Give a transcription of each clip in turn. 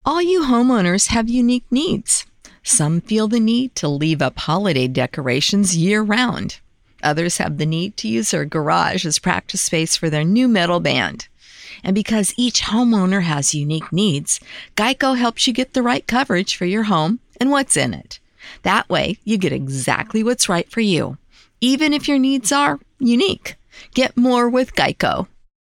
All you homeowners have unique needs. Some feel the need to leave up holiday decorations year-round. Others have the need to use their garage as practice space for their new metal band. And because each homeowner has unique needs, Geico helps you get the right coverage for your home and what's in it. That way, you get exactly what's right for you, even if your needs are unique. Get more with Geico.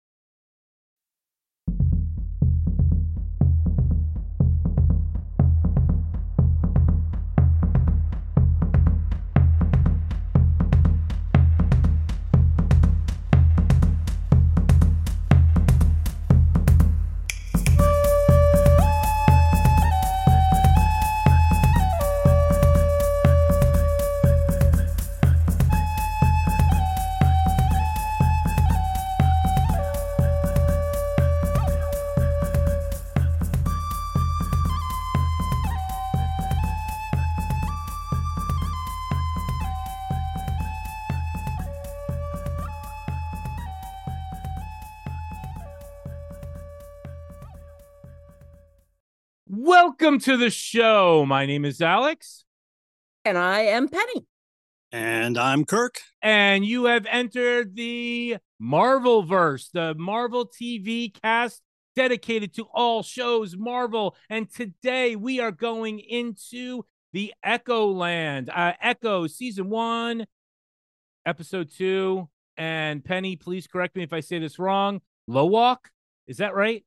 Welcome to the show. My name is Alex. And I am Penny. And I'm Kirk. And you have entered the Marvelverse, the Marvel TV cast dedicated to all shows Marvel. And today we are going into the Echo Land. Echo Season 1, Episode 2. And Penny, please correct me if I say this wrong. Lowak? Is that right?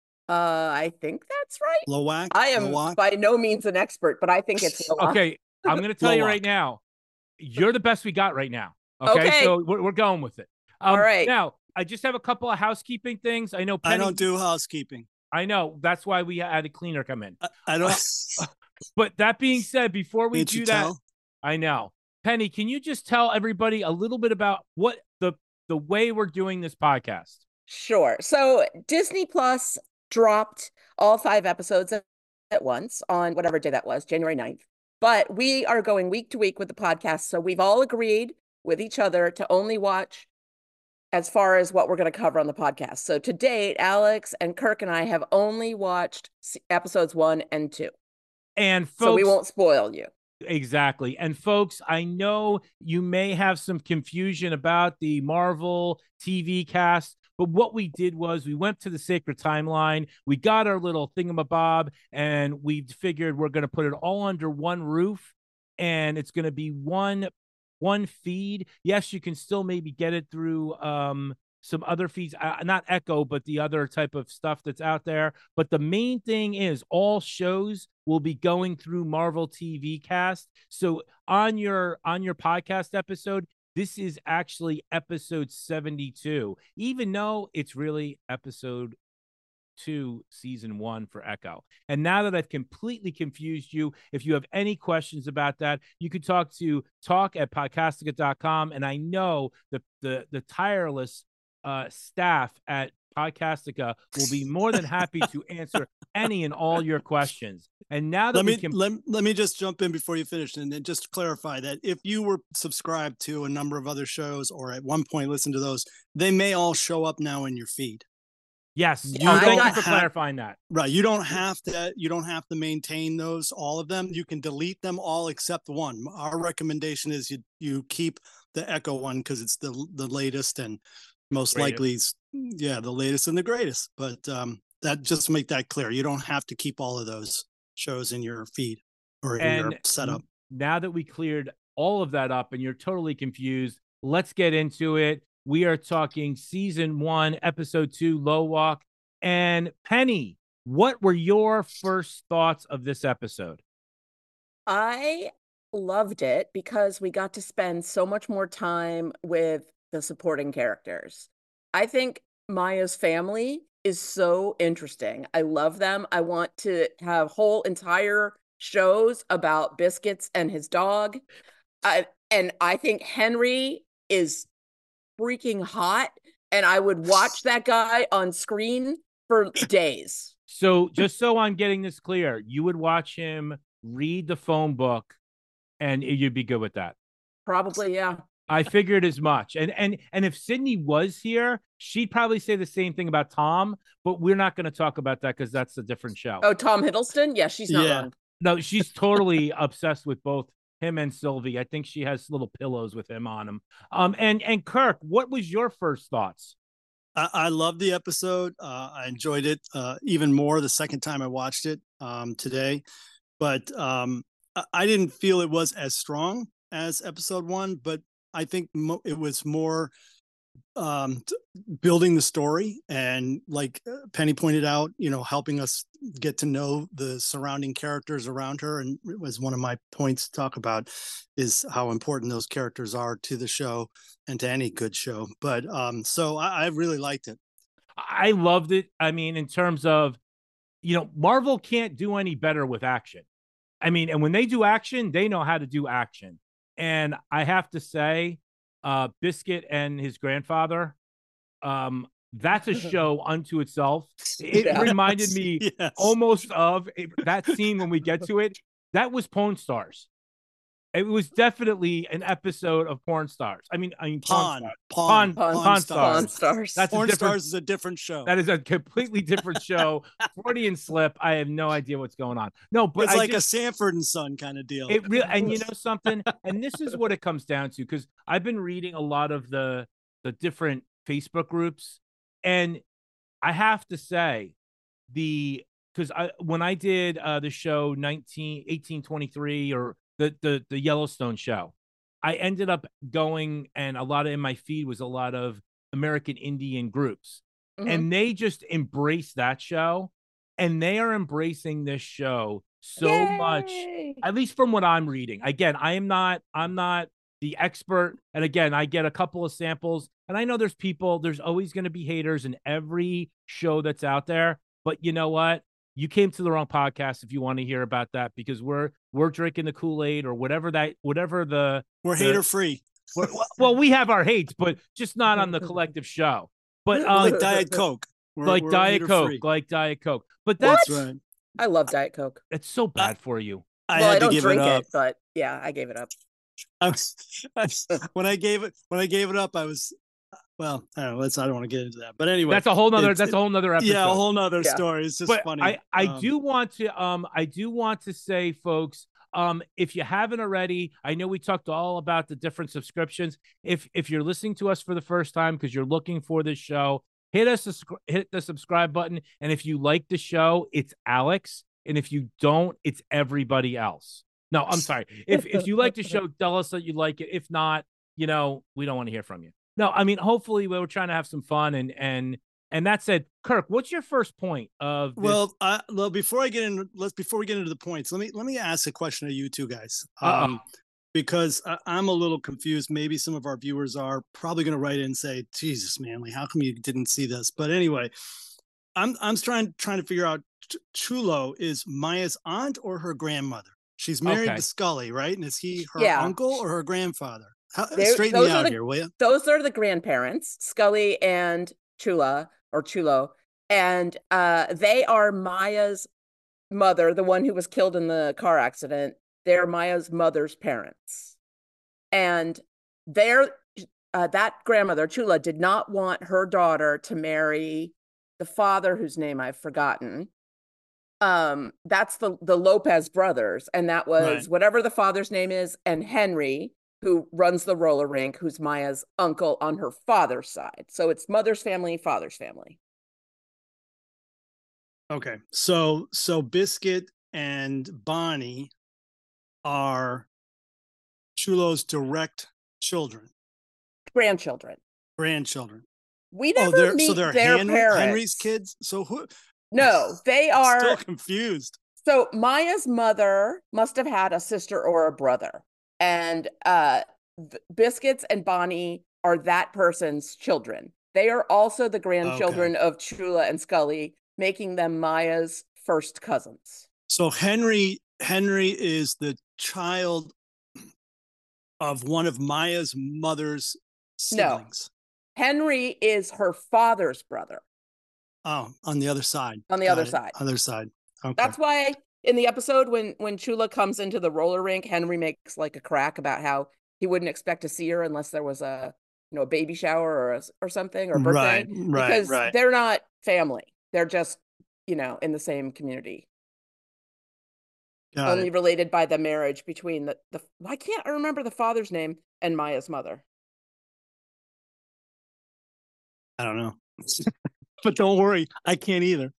I think that's right. Lowak. I am by no means an expert, but I think it's Lowak. Okay, I'm going to tell you right now. You're the best we got right now. Okay. So we're going with it. All right. Now, I just have a couple of housekeeping things. I know Penny, I don't do housekeeping. I know. That's why we had a cleaner come in. I don't. But that being said, before we Can't do you that, tell? I know. Penny, can you just tell everybody a little bit about what the way we're doing this podcast? Sure. So Disney Plus dropped all 5 episodes at once on whatever day that was, January 9th. But we are going week to week with the podcast. So we've all agreed with each other to only watch as far as what we're going to cover on the podcast. So to date, Alex and Kirk and I have only watched episodes 1 and 2. And folks, so we won't spoil you. Exactly. And folks, I know you may have some confusion about the Marvel TV cast, but what we did was we went to the Sacred Timeline, we got our little thingamabob, and we figured we're going to put it all under one roof, and it's going to be one feed. Yes, you can still maybe get it through some other feeds, not Echo, but the other type of stuff that's out there. But the main thing is all shows will be going through Marvel TV Cast. So on your podcast episode, this is actually episode 72, even though it's really episode 2, season 1 for Echo. And now that I've completely confused you, if you have any questions about that, you could talk@podcastica.com. And I know the tireless staff at Podcastica will be more than happy to answer any and all your questions. And now that let me just jump in before you finish and then just clarify that if you were subscribed to a number of other shows or at one point listen to those, they may all show up now in your feed. Yes, thank you for clarifying that. Right, you don't have to maintain those, all of them. You can delete them all except one. Our recommendation is you keep the Echo one because it's the latest and most likely, the latest and the greatest. But that just to make that clear, you don't have to keep all of those shows in your feed or in your setup. Now that we cleared all of that up and you're totally confused, let's get into it. We are talking season 1, episode 2, Lowak. And Penny, what were your first thoughts of this episode? I loved it because we got to spend so much more time with the supporting characters. I think Maya's family is so interesting. I love them. I want to have whole entire shows about Biscuits and his dog. And I think Henry is freaking hot, and I would watch that guy on screen for days. So just so I'm getting this clear, you would watch him read the phone book and you'd be good with that? Probably, yeah. I figured as much. And if Sydney was here, she'd probably say the same thing about Tom, but we're not going to talk about that because that's a different show. Oh, Tom Hiddleston? Yeah, she's not wrong. No, she's totally obsessed with both him and Sylvie. I think she has little pillows with him on them. And Kirk, what was your first thoughts? I loved the episode. I enjoyed it even more the second time I watched it today. But I didn't feel it was as strong as episode 1, but I think it was more building the story and, like Penny pointed out, helping us get to know the surrounding characters around her. And it was one of my points to talk about, is how important those characters are to the show and to any good show. But so I really liked it. I loved it. I mean, in terms of, Marvel can't do any better with action. I mean, and when they do action, they know how to do action. And I have to say, Biscuit and his grandfather, that's a show unto itself. It reminded me almost of that scene when we get to it. That was Pawn Stars. It was definitely an episode of Porn Stars. I mean, Pawn Stars. That's Porn Stars is a different show. That is a completely different show. Freudian slip. I have no idea what's going on. No, but it's like a Sanford and Son kind of deal. It really, and you know something, and this is what it comes down to, because I've been reading a lot of the different Facebook groups, and I have to say, because when I did the show 1823 or the Yellowstone show, I ended up going, and a lot of in my feed was a lot of American Indian groups, and they just embraced that show, and they are embracing this show so much, at least from what I'm reading. Again, I'm not the expert, and again, I get a couple of samples, and I know there's always going to be haters in every show that's out there, but you know what? You came to the wrong podcast if you want to hear about that, because we're drinking the Kool-Aid or whatever we're hater free. Well, we have our hates, but just not on the collective show. But like Diet Coke, like Diet Coke. But that's right. I love Diet Coke. It's so bad for you. I don't drink it, but yeah, I gave it up. When I gave it up, I was. Well, I don't want to get into that, but anyway, that's a whole nother episode. Yeah, a whole nother story. It's just funny. I do want to say, folks, if you haven't already, I know we talked all about the different subscriptions. If you're listening to us for the first time because you're looking for this show, hit the subscribe button. And if you like the show, it's Alex, and if you don't, it's everybody else. No, I'm sorry. If you like the show, tell us that you like it. If not, we don't want to hear from you. No, I mean, hopefully we're trying to have some fun, and that said, Kirk, what's your first point of this? Well, before we get into the points, let me ask a question to you two guys, because I'm a little confused. Maybe some of our viewers are probably going to write in and say, "Jesus, Manly, how come you didn't see this?" But anyway, I'm trying to figure out. Chulo is Maya's aunt or her grandmother? She's married to Scully, right? And is he her uncle or her grandfather? Straighten me out here, will you? Those are the grandparents, Scully and Chulo, and they are Maya's mother, the one who was killed in the car accident. They're Maya's mother's parents, and that grandmother, Chulo, did not want her daughter to marry the father, whose name I've forgotten. That's the Lopez brothers, and that was whatever the father's name is, and Henry, who runs the roller rink, who's Maya's uncle on her father's side. So it's mother's family, father's family. Okay. So Biscuit and Bonnie are Chulo's direct children. Grandchildren. We never meet their parents. Henry's kids? So who? No, they are still confused. So Maya's mother must have had a sister or a brother. And Biscuits and Bonnie are that person's children. They are also the grandchildren of Chulo and Scully, making them Maya's first cousins. So Henry is the child of one of Maya's mother's siblings. No, Henry is her father's brother. Oh, on the other side. Other side. Okay. That's why in the episode when Chulo comes into the roller rink, Henry makes like a crack about how he wouldn't expect to see her unless there was a baby shower or something, or birthday, because they're not family. They're just in the same community. Only related by the marriage between the why can't I remember the father's name and Maya's mother? I don't know. But don't worry, I can't either.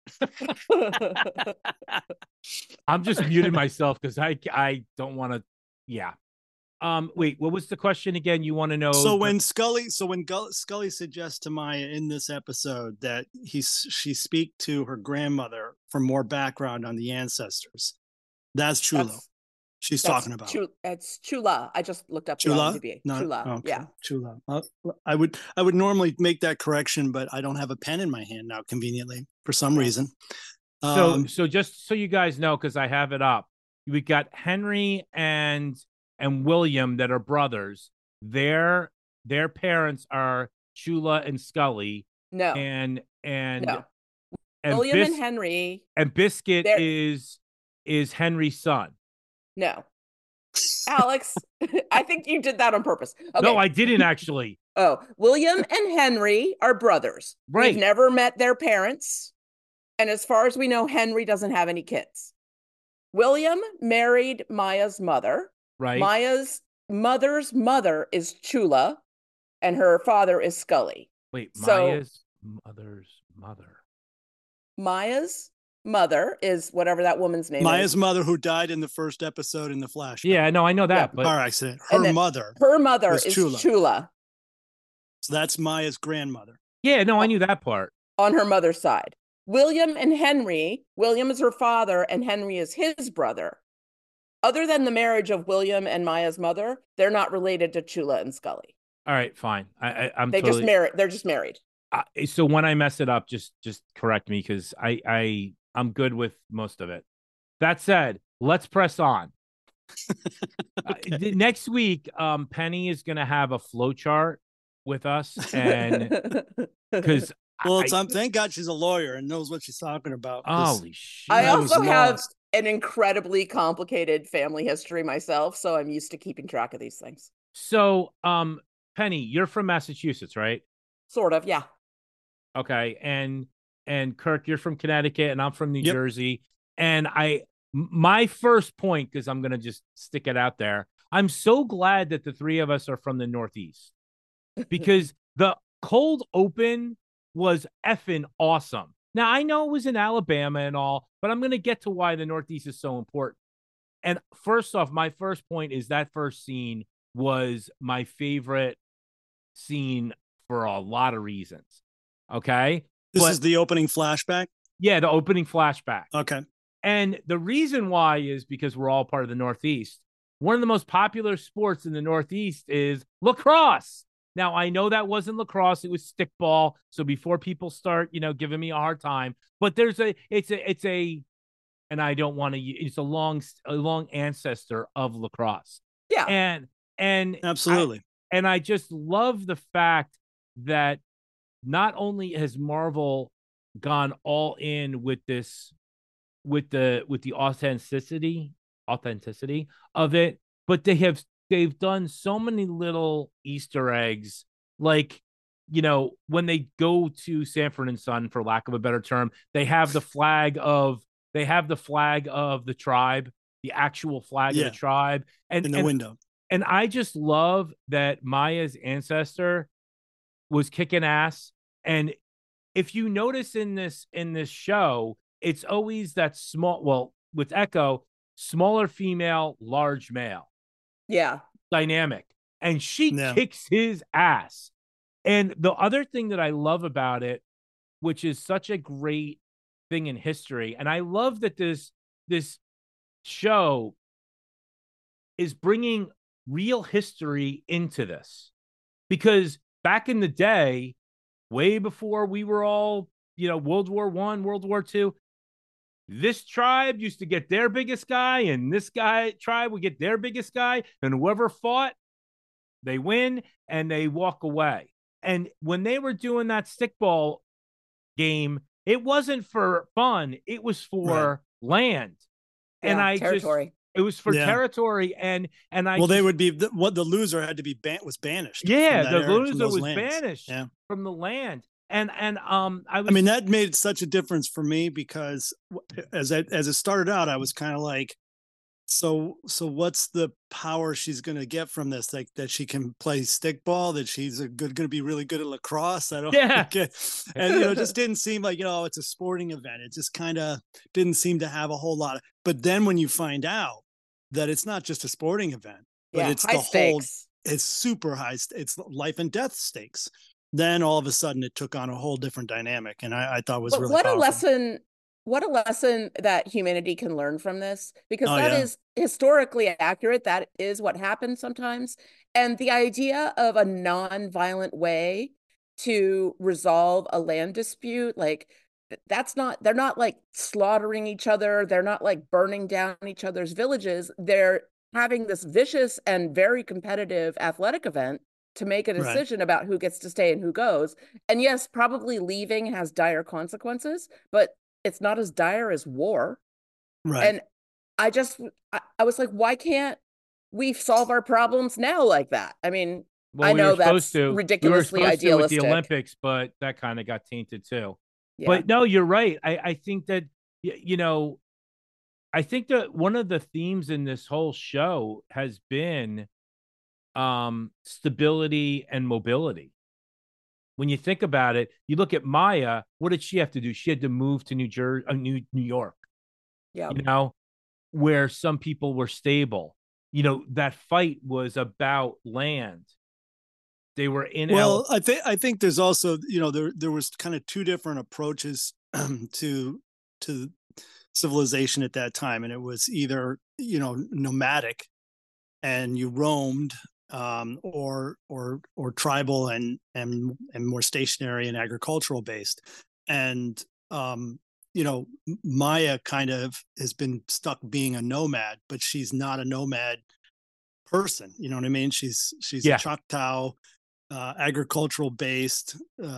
I'm just muted myself because I don't want to. Yeah. Wait, what was the question again? You want to know? So when Scully suggests to Maya in this episode that she speak to her grandmother for more background on the ancestors, that's Chulo. She's talking about. It's Chula. I just looked up Chula. Chula. Okay. Yeah. Chula. I would normally make that correction, but I don't have a pen in my hand now, conveniently, for some reason. So just so you guys know, because I have it up, we got Henry and William that are brothers. Their parents are Chula and Scully. No. And William and Henry. And Biscuit is Henry's son. No. Alex, I think you did that on purpose. Okay. No, I didn't actually. Oh, William and Henry are brothers. Right. We've never met their parents. And as far as we know, Henry doesn't have any kids. William married Maya's mother. Right. Maya's mother's mother is Chula, and her father is Scully. Wait, Maya's mother's mother. Maya's mother is whatever that woman's name is. Maya's mother, who died in the first episode in the flashback. Yeah, no, I know that. Yeah. But All right, so her mother is Chula. So that's Maya's grandmother. Yeah, no, I knew that part. On her mother's side. William and Henry, William is her father and Henry is his brother. Other than the marriage of William and Maya's mother, they're not related to Chula and Scully. All right, fine. They're just married. So when I mess it up, just correct me, because I'm good with most of it. That said, let's press on. Next week, Penny is going to have a flow chart with us, and because thank God she's a lawyer and knows what she's talking about. Holy shit! I also have an incredibly complicated family history myself, so I'm used to keeping track of these things. So, Penny, you're from Massachusetts, right? Sort of, yeah. Okay, and Kirk, you're from Connecticut, and I'm from New Jersey. And my first point, because I'm gonna just stick it out there, I'm so glad that the three of us are from the Northeast, because the cold open was effing awesome. Now, I know it was in Alabama and all, but I'm going to get to why the Northeast is so important. And first off, my first point is that first scene was my favorite scene for a lot of reasons. Okay? This is the opening flashback? Yeah, the opening flashback. Okay. And the reason why is because we're all part of the Northeast. One of the most popular sports in the Northeast is lacrosse. Now, I know that wasn't lacrosse, it was stickball. So before people start, giving me a hard time, but it's a long ancestor of lacrosse. Yeah. And absolutely. I just love the fact that not only has Marvel gone all in with this, with the authenticity of it, but they've done so many little Easter eggs, like, when they go to Sanford and Son, for lack of a better term, they have the flag of the tribe, the actual flag of the tribe, and in the window. And I just love that Maya's ancestor was kicking ass. And if you notice in this show, it's always that with Echo, smaller female, large male. Yeah. Dynamic. And she kicks his ass. And the other thing that I love about it, which is such a great thing in history, and I love that this show is bringing real history into this, because back in the day, way before we were all, World War I, World War II, this tribe used to get their biggest guy, and this tribe would get their biggest guy, and whoever fought, they win and they walk away. And when they were doing that stickball game, it wasn't for fun, it was for land. And territory. It was for Yeah. territory, and well, they would be what the loser had to be was banished. Yeah, from that the area, from loser those was lands. banished Yeah. from the land, and I mean, that made such a difference for me because as it started out, I was kind of like, so what's the power she's going to get from this? Like that she can play stickball, that she's going to be really good at lacrosse. I don't Yeah. get, and it just didn't seem like, it's a sporting event. It just kind of didn't seem to have a whole lot of. But then when you find out that it's not just a sporting event, but it's high the stakes. whole, it's super high. It's life and death stakes. Then all of a sudden it took on a whole different dynamic, and I thought was really powerful. What a lesson that humanity can learn from this, because Oh, that yeah. is historically accurate. That is what happens sometimes. And the idea of a non-violent way to resolve a land dispute, like they're not like slaughtering each other. They're not like burning down each other's villages. They're having this vicious and very competitive athletic event to make a Right. decision about who gets to stay and who goes. And yes, probably leaving has dire consequences, but it's not as dire as war. Right. And I was like, why can't we solve our problems now like that? I mean, well, I we were know supposed that's to. ridiculously We were supposed to with the idealistic. Olympics, but that kind of got tainted too. Yeah. But no, you're right. I think that, I think that one of the themes in this whole show has been stability and mobility. When you think about it, you look at Maya, what did she have to do? She had to move to New York, Yeah. Where some people were stable. That fight was about land. They were in. Well, I think there's also, there was kind of two different approaches to civilization at that time, and it was either nomadic, and you roamed, or tribal and more stationary and agricultural based, and Maya kind of has been stuck being a nomad, but she's not a nomad person. You know what I mean? She's a Choctaw, agricultural based,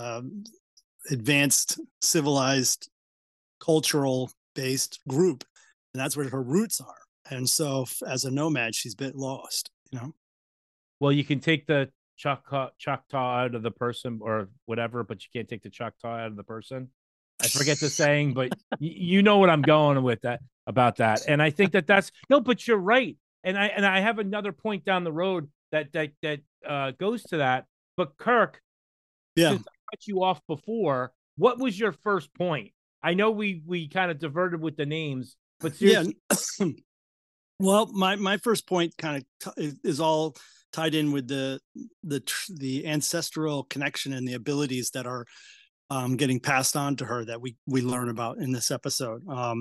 advanced, civilized, cultural based group, and that's where her roots are. And so, as a nomad, she's a bit lost. Well, you can take the Choctaw out of the person or whatever, but you can't take the Choctaw out of the person. I forget the saying, but you know what I'm going with that about that. And I think that's no, but you're right. And I have another point down the road that goes to that. But Kirk, since I cut you off before, what was your first point? I know we kind of diverted with the names, but seriously. Yeah. Well, my first point kind of is all tied in with the ancestral connection and the abilities that are getting passed on to her that we learn about in this episode.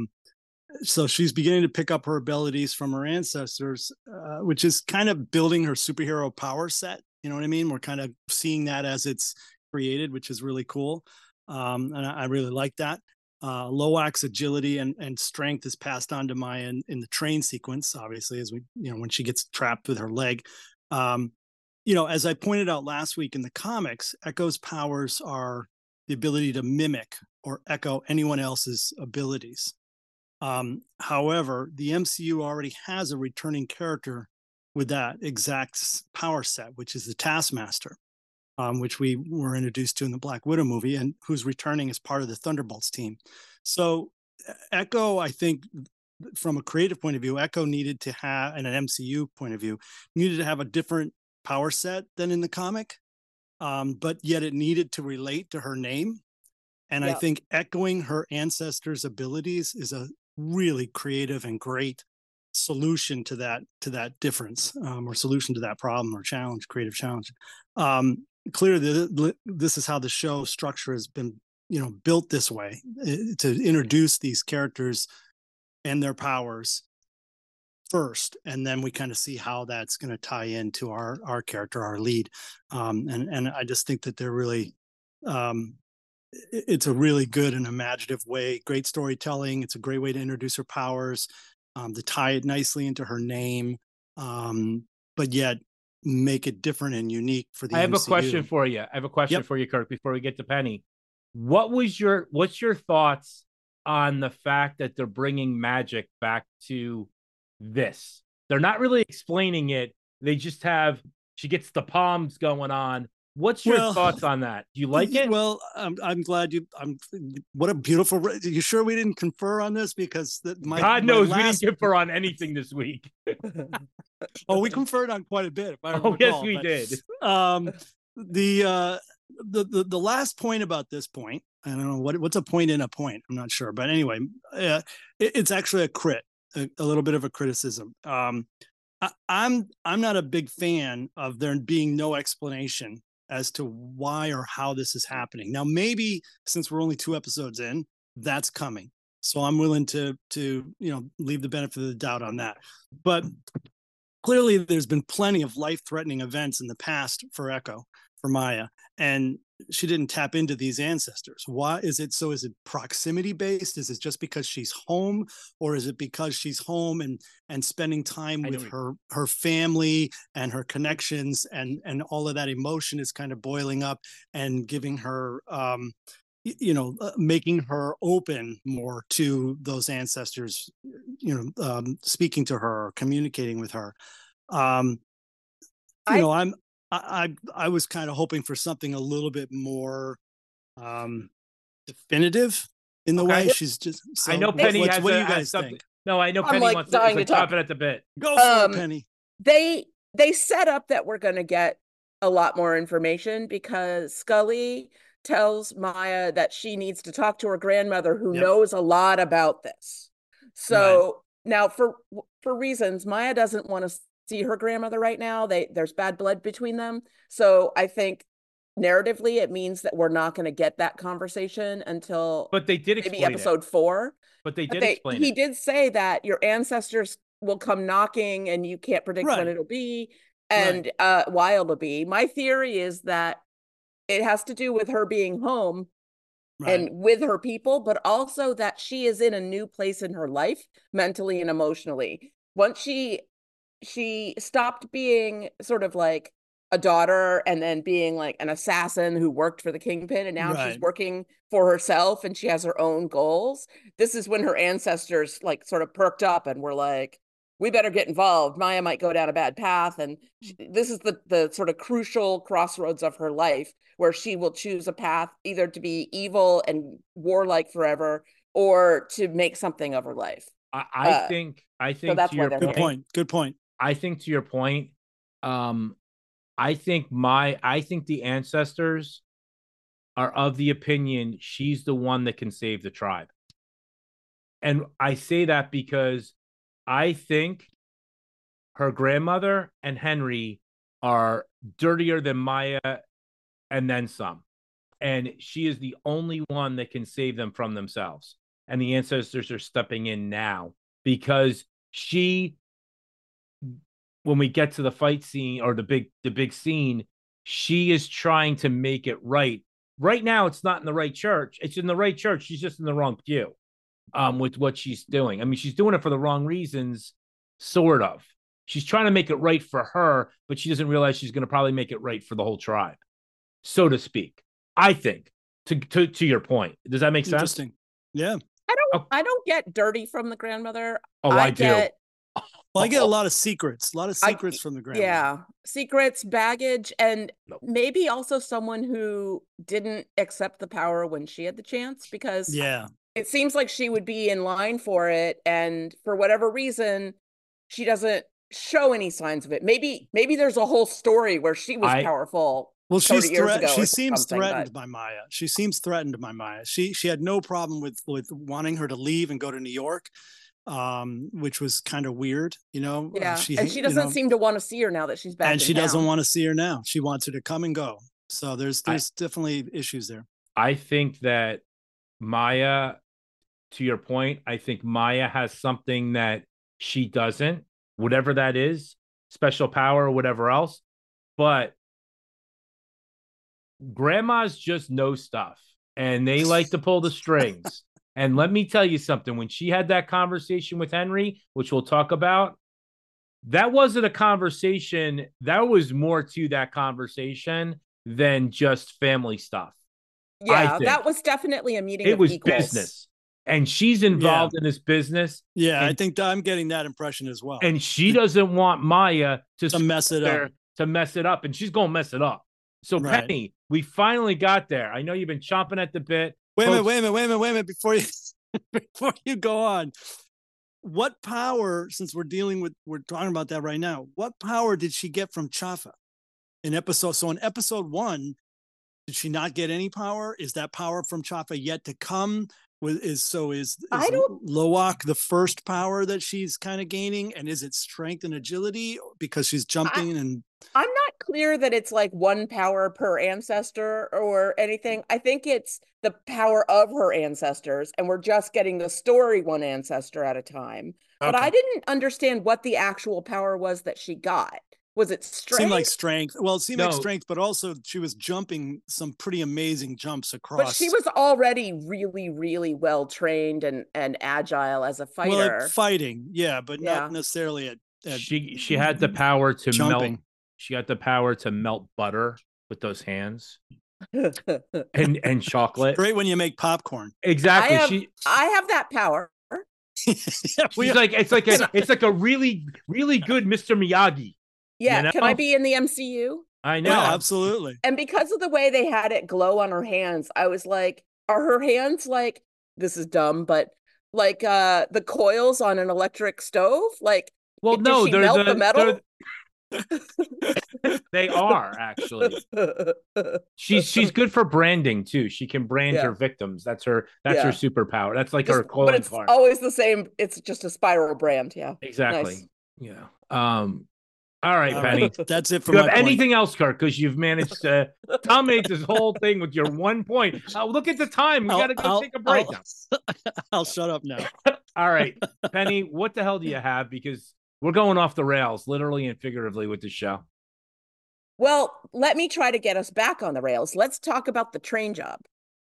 So she's beginning to pick up her abilities from her ancestors, which is kind of building her superhero power set. You know what I mean? We're kind of seeing that as it's created, which is really cool. And I really like that. Loak's agility and strength is passed on to Maya in the train sequence, obviously, as when she gets trapped with her leg. As I pointed out last week in the comics, Echo's powers are the ability to mimic or echo anyone else's abilities. However, the MCU already has a returning character with that exact power set, which is the Taskmaster, which we were introduced to in the Black Widow movie, and who's returning as part of the Thunderbolts team. So Echo, I think, from a creative point of view, Echo needed to have, and an MCU point of view, needed to have a different power set than in the comic, but yet it needed to relate to her name. And I think echoing her ancestors' abilities is a really creative and great solution to that difference, or solution to that problem or challenge, creative challenge. Clearly, this is how the show structure has been, built this way, to introduce these characters and their powers first, and then we kind of see how that's going to tie into our character, our lead. And I just think that they're really, it's a really good and imaginative way, great storytelling. It's a great way to introduce her powers, to tie it nicely into her name, but yet make it different and unique for the MCU. I have a question for you. For you, Kirk, before we get to Penny. What's your thoughts on the fact that they're bringing magic back to this. They're not really explaining it. They just have, she gets the palms going on. What's your thoughts on that? Do you like it? Well, I'm glad what a beautiful, you sure we didn't confer on this? Because God knows we didn't confer on anything this week. Oh, we conferred on quite a bit. If I recall, yes, we did. The last point about this point, I don't know what's a point in a point. I'm not sure, but anyway, it's actually a little bit of a criticism. I'm not a big fan of there being no explanation as to why or how this is happening. Now, maybe since we're only 2 episodes in, that's coming. So I'm willing to leave the benefit of the doubt on that. But clearly there's been plenty of life-threatening events in the past for Maya, and she didn't tap into these ancestors. Why is it so? Is it proximity based? Is it just because she's home, or is it because she's home and spending time with her family and her connections, and all of that emotion is kind of boiling up and giving her making her open more to those ancestors, speaking to her or communicating with her. I was kind of hoping for something a little bit more definitive in the way she's just. So I know Penny has. What do you guys think? No, I know Penny wants to top it at the bit. Go for it, Penny. They set up that we're going to get a lot more information because Scully tells Maya that she needs to talk to her grandmother who knows a lot about this. So now for reasons, Maya doesn't want to see her grandmother right now. There's bad blood between them. So I think narratively it means that we're not going to get that conversation until but they did explain maybe episode 4. But they did explain he did say that your ancestors will come knocking and you can't predict when it'll be and why it'll be. My theory is that it has to do with her being home and with her people, but also that she is in a new place in her life, mentally and emotionally. Once she stopped being sort of like a daughter and then being like an assassin who worked for the Kingpin, and now she's working for herself and she has her own goals. This is when her ancestors like sort of perked up and were like, we better get involved. Maya might go down a bad path. And this is the sort of crucial crossroads of her life where she will choose a path either to be evil and warlike forever or to make something of her life. I think so that's why good point. I think to your point, I think the ancestors are of the opinion she's the one that can save the tribe. And I say that because I think her grandmother and Henry are dirtier than Maya and then some. And she is the only one that can save them from themselves. And the ancestors are stepping in now because when we get to the fight scene or the big scene, she is trying to make it right. Right now, it's not in the right church. It's in the right church. She's just in the wrong pew with what she's doing. I mean, she's doing it for the wrong reasons, sort of. She's trying to make it right for her, but she doesn't realize she's going to probably make it right for the whole tribe, so to speak. I think, to your point. Does that make sense? Interesting. Yeah. I don't get dirty from the grandmother. Oh, I do. Well, I get a lot of secrets from the grandmother. Yeah, secrets, baggage, and maybe also someone who didn't accept the power when she had the chance, because it seems like she would be in line for it, and for whatever reason, she doesn't show any signs of it. Maybe there's a whole story where she was powerful. Well, she seems threatened by Maya. She seems threatened by Maya. She had no problem with wanting her to leave and go to New York. Which was kind of weird, and she doesn't seem to want to see her now that she's back and she doesn't want to see her now. She wants her to come and go. So there's definitely issues there. I think that Maya, to your point, I think Maya has something that she doesn't, whatever that is, special power or whatever else, but grandmas just know stuff and they like to pull the strings. And let me tell you something, when she had that conversation with Henry, which we'll talk about, that wasn't a conversation. That was more to that conversation than just family stuff. Yeah, that was definitely a meeting. It was business. and she's involved in this business. Yeah, and, I think I'm getting that impression as well. And she doesn't want Maya to mess it up. To mess it up, and she's going to mess it up. So right. Penny, we finally got there. I know you've been chomping at the bit. Wait a minute. Before you go on, what power, since we're talking about that right now, what power did she get from Chafa in episode? So in episode 1, did she not get any power? Is that power from Chafa yet to come? Is Loak the first power that she's kind of gaining? And is it strength and agility because she's jumping? I'm not clear that it's like one power per ancestor or anything. I think it's the power of her ancestors, and we're just getting the story one ancestor at a time. Okay. But I didn't understand what the actual power was that she got. Was it strength? Seemed like strength. Well, it seemed like strength, but also she was jumping some pretty amazing jumps across. But she was already really, really well trained and agile as a fighter. Well, at fighting, but not necessarily at she had the power to jumping. Melt. She got the power to melt butter with those hands. and chocolate. Great when you make popcorn. Exactly. I have that power. She's like it's like a really, really good Mr. Miyagi. Yeah, you know? Can I be in the MCU? I know. Yeah, absolutely. And because of the way they had it glow on her hands, I was like, are her hands like, this is dumb, but like the coils on an electric stove? Like, well, no, they're melt the metal? They are actually. She's good for branding too. She can brand her victims. That's her superpower. That's like her calling card. But it's always the same. It's just a spiral brand. Yeah. Exactly. Nice. Yeah. All right, Penny. That's it for you my have point. Anything else, Kirk? Because you've managed to dominate this whole thing with your 1 point. Look at the time. We got to go take a break. I'll shut up now. All right, Penny, what the hell do you have? Because we're going off the rails, literally and figuratively, with this show. Well, let me try to get us back on the rails. Let's talk about the train job.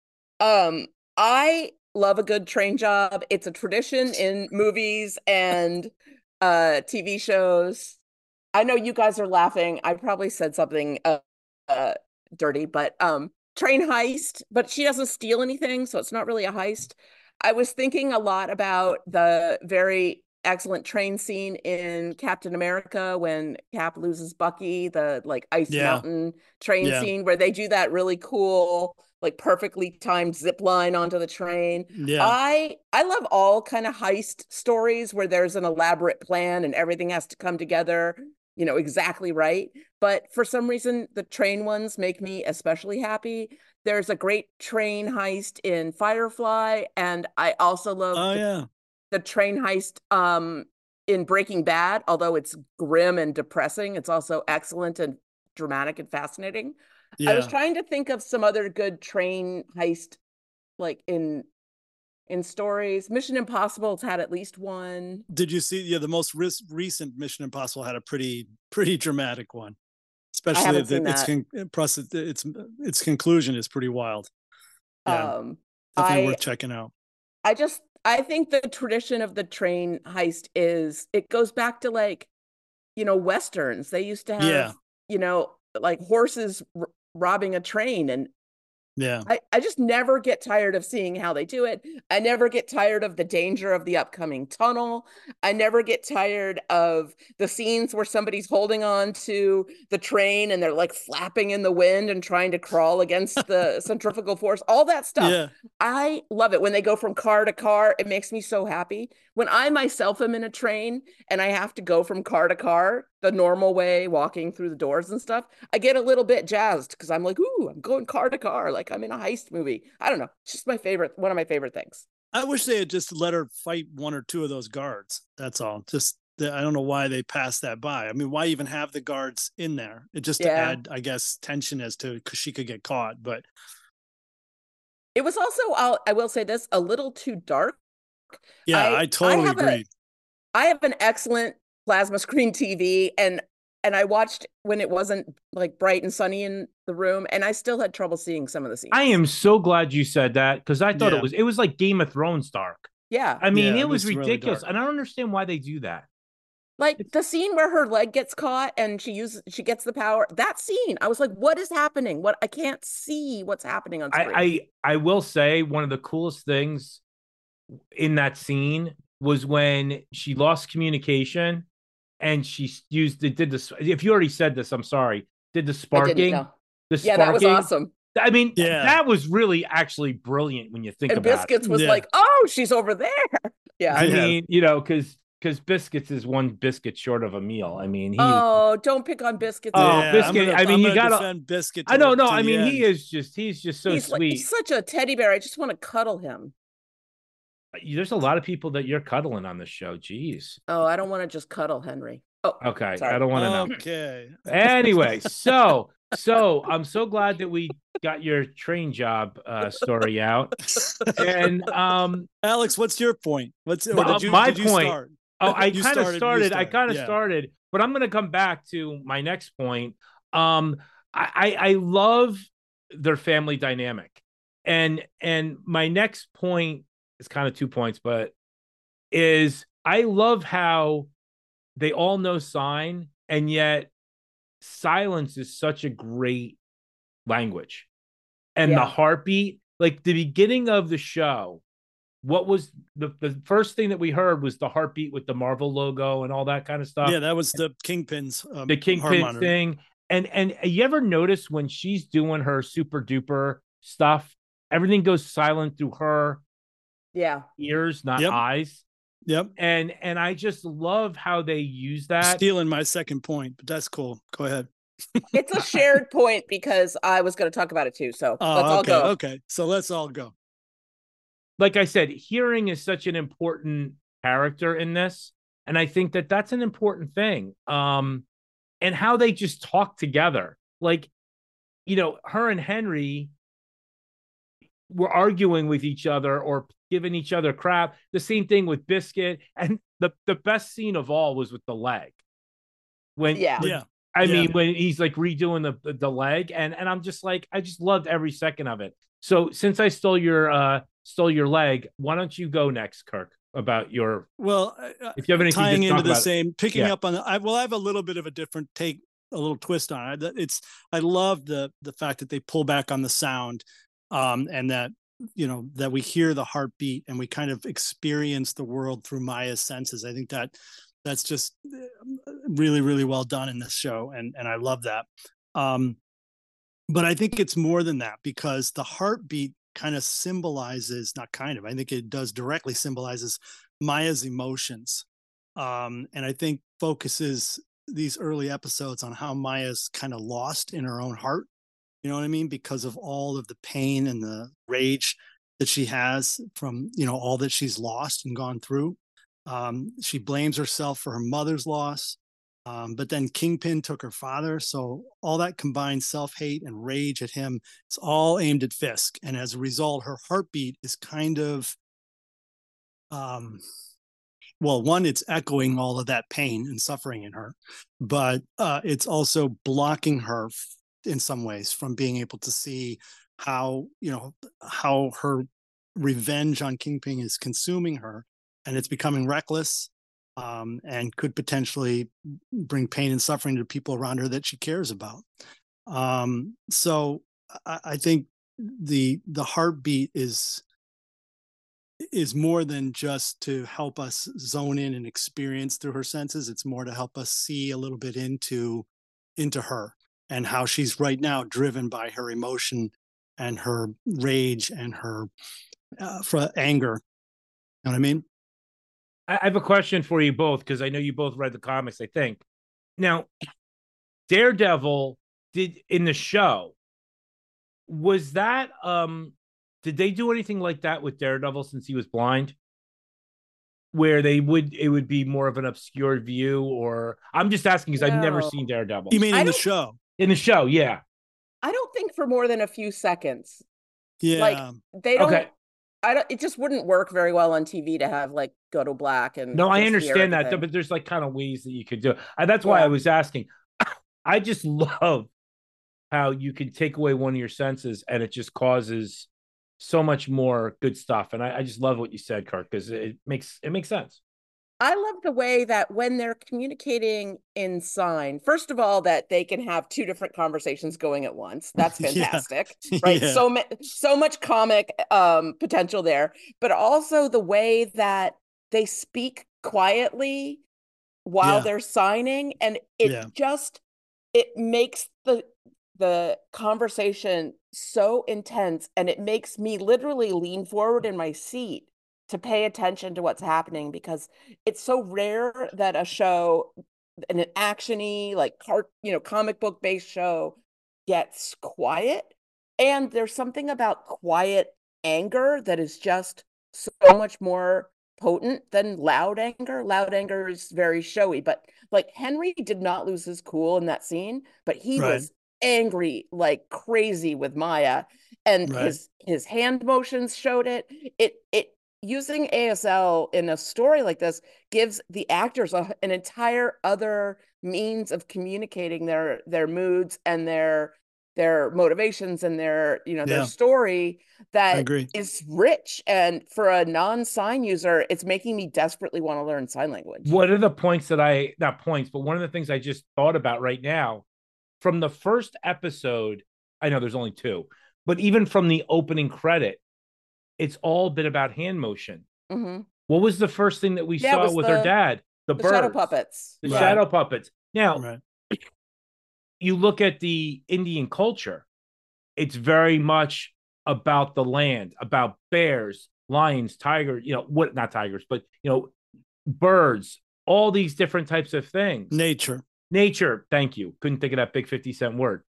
I love a good train job. It's a tradition in movies and TV shows. I know you guys are laughing. I probably said something dirty, but train heist, but she doesn't steal anything, so it's not really a heist. I was thinking a lot about the very excellent train scene in Captain America when Cap loses Bucky, the like Ice Mountain train scene where they do that really cool, like perfectly timed zip line onto the train. Yeah. I love all kind of heist stories where there's an elaborate plan and everything has to come together, exactly right. But for some reason, the train ones make me especially happy. There's a great train heist in Firefly, and I also love the train heist in Breaking Bad, although it's grim and depressing. It's also excellent and dramatic and fascinating. I was trying to think of some other good train heist, like in stories. Mission Impossible's had at least one. Did you see? The most recent Mission Impossible had a pretty dramatic one, especially its conclusion is pretty wild. Yeah, definitely worth checking out. I think the tradition of the train heist it goes back to like, Westerns. They used to have, like horses robbing a train, and I just never get tired of seeing how they do it. I never get tired of the danger of the upcoming tunnel. I never get tired of the scenes where somebody's holding on to the train and they're like flapping in the wind and trying to crawl against the centrifugal force, all that stuff. Yeah. I love it when they go from car to car. It makes me so happy. When I myself am in a train and I have to go from car to car the normal way, walking through the doors and stuff, I get a little bit jazzed because I'm like, ooh, I'm going car to car. Like I'm in a heist movie. I don't know. It's just one of my favorite things. I wish they had just let her fight one or two of those guards. That's all. I don't know why they passed that by. I mean, why even have the guards in there? It just to add, I guess, tension as to because she could get caught. But it was also, I will say this, a little too dark. Yeah, I totally agree. I have an excellent plasma screen TV, and I watched when it wasn't like bright and sunny in the room, and I still had trouble seeing some of the scenes. I am so glad you said that because I thought it was like Game of Thrones dark. Yeah. I mean, it was ridiculous, really, and I don't understand why they do that. Like the scene where her leg gets caught and she gets the power. That scene, I was like, what is happening? I can't see what's happening on screen. I will say one of the coolest things in that scene was when she lost communication and she did this. If you already said this, I'm sorry. Did the I didn't sparking, know. the Yeah, that was sparking. awesome. I mean, Yeah. that was really actually brilliant when you think And about Biscuits was Yeah. like, "Oh, she's over there." Yeah. I Yeah. mean, because Biscuits is one biscuit short of a meal. I mean, Oh, don't pick on Biscuits. Oh, Yeah, Biscuit. I mean, I'm you gonna gotta. defend Biscuit. I don't know. To I the mean, end. he's just so He's sweet. such a teddy bear. I just want to cuddle him. There's a lot of people that you're cuddling on the show. Jeez. Oh, I don't want to just cuddle Henry. Oh, Okay, sorry. I don't want to know. Okay. Anyway, so I'm so glad that we got your train job story out. And Alex, what's your point? What's or my did you point? start? I You kind of started. I kind of Yeah. started, but I'm going to come back to my next point. I love their family dynamic, and my next point is kind of 2 points, but is I love how they all know sign, and yet silence is such a great language. And the Yeah. heartbeat, like the beginning of the show, what was the first thing that we heard was the heartbeat with the Marvel logo and all that kind of stuff. Yeah, that was the Kingpin's The heart Kingpin monitor. thing. And you ever notice when she's doing her super duper stuff, everything goes silent through her Yeah. ears, not Yep. eyes. Yep. And I just love how they use that. Stealing my second point, but that's cool. Go ahead. It's a shared point because I was going to talk about it too. So let's all okay, go. Okay, so let's all go. Like I said, hearing is such an important character in this, and I think that that's an important thing. And how they just talk together, like, her and Henry were arguing with each other or giving each other crap. The same thing with Biscuit, and the best scene of all was with the leg. When Yeah. I mean, when he's like redoing the leg, and I'm just like, I just loved every second of it. So since I stole your leg, why don't you go next, Kirk, about your if you have anything tying to into talk the about, same, picking yeah. up on I have a little bit of a different take, a little twist on it. I love the fact that they pull back on the sound, and that that we hear the heartbeat and we kind of experience the world through Maya's senses. I think that's just really, really well done in this show, and I love that. But I think it's more than that, because the heartbeat kind of symbolizes, not kind of, I think it does directly symbolizes Maya's emotions. And I think focuses these early episodes on how Maya's kind of lost in her own heart. You know what I mean? Because of all of the pain and the rage that she has from, all that she's lost and gone through. She blames herself for her mother's loss. But then Kingpin took her father. So all that combined self-hate and rage at him, it's all aimed at Fisk. And as a result, her heartbeat is kind of, one, it's echoing all of that pain and suffering in her, but it's also blocking her in some ways from being able to see how her revenge on Kingpin is consuming her, and it's becoming reckless, and could potentially bring pain and suffering to people around her that she cares about. So I think the heartbeat is more than just to help us zone in and experience through her senses. It's more to help us see a little bit into her and how she's right now driven by her emotion and her rage and her anger. You know what I mean? I have a question for you both, because I know you both read the comics, I think. Now, Daredevil did in the show, was that did they do anything like that with Daredevil since he was blind? Where it would be more of an obscure view, or I'm just asking because I've never seen Daredevil. You mean in the show? In the show, yeah. I don't think for more than a few seconds. Yeah. Like they don't. Okay. It just wouldn't work very well on TV to have like go to black and. No, I just hear understand that, everything. but there's like kind of ways that you could do it. That's why I was asking. I just love how you can take away one of your senses and it just causes so much more good stuff. And I just love what you said, Kirk, because it makes sense. I love the way that when they're communicating in sign, first of all, that they can have two different conversations going at once. That's Yeah. fantastic, right? Yeah. So much comic potential there, but also the way that they speak quietly while Yeah. they're signing, and Yeah. it makes the conversation so intense, and it makes me literally lean forward in my seat to pay attention to what's happening, because it's so rare that a show, an actiony, like comic book based show, gets quiet. And there's something about quiet anger that is just so much more potent than loud anger. Loud anger is very showy, but like Henry did not lose his cool in that scene, but he Right. was angry like crazy with Maya, and Right. his hand motions showed it. It using ASL in a story like this gives the actors an entire other means of communicating their moods and their motivations and their their Yeah. story I that agree. is rich. And for a non-sign user, it's making me desperately want to learn sign language. What are the points that not points, but one of the things I just thought about right now from the first episode, I know there's only two, but even from the opening credit, it's all been about hand motion. Mm-hmm. What was the first thing that we Yeah, it saw was with her dad? The birds. shadow puppets. The Yeah. shadow puppets. Now, Right. you look at the Indian culture, it's very much about the land, about bears, lions, tigers, not tigers, but, birds, all these different types of things. Nature. Thank you. Couldn't think of that big 50-cent word.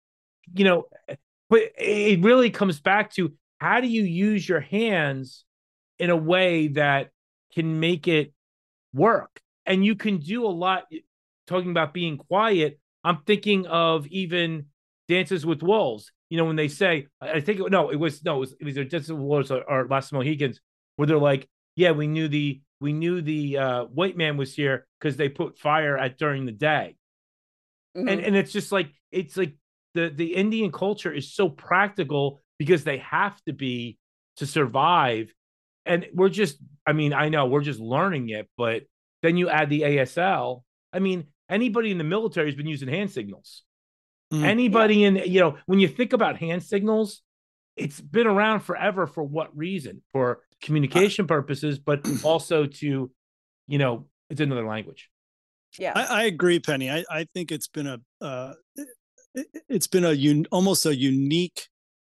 But it really comes back to, how do you use your hands in a way that can make it work? And you can do a lot. Talking about being quiet, I'm thinking of even Dances with Wolves. When they say, it was Dances with Wolves or Last Mohicans, where they're like, yeah, we knew the white man was here because they put fire during the day. Mm-hmm. And it's just like, it's like the Indian culture is so practical because they have to be to survive. And I know we're just learning it, but then you add the ASL. Anybody in the military has been using hand signals. Anybody when you think about hand signals, it's been around forever. For what reason? For communication purposes, but also to, it's another language. Yeah, I agree, Penny. I think it's been almost a unique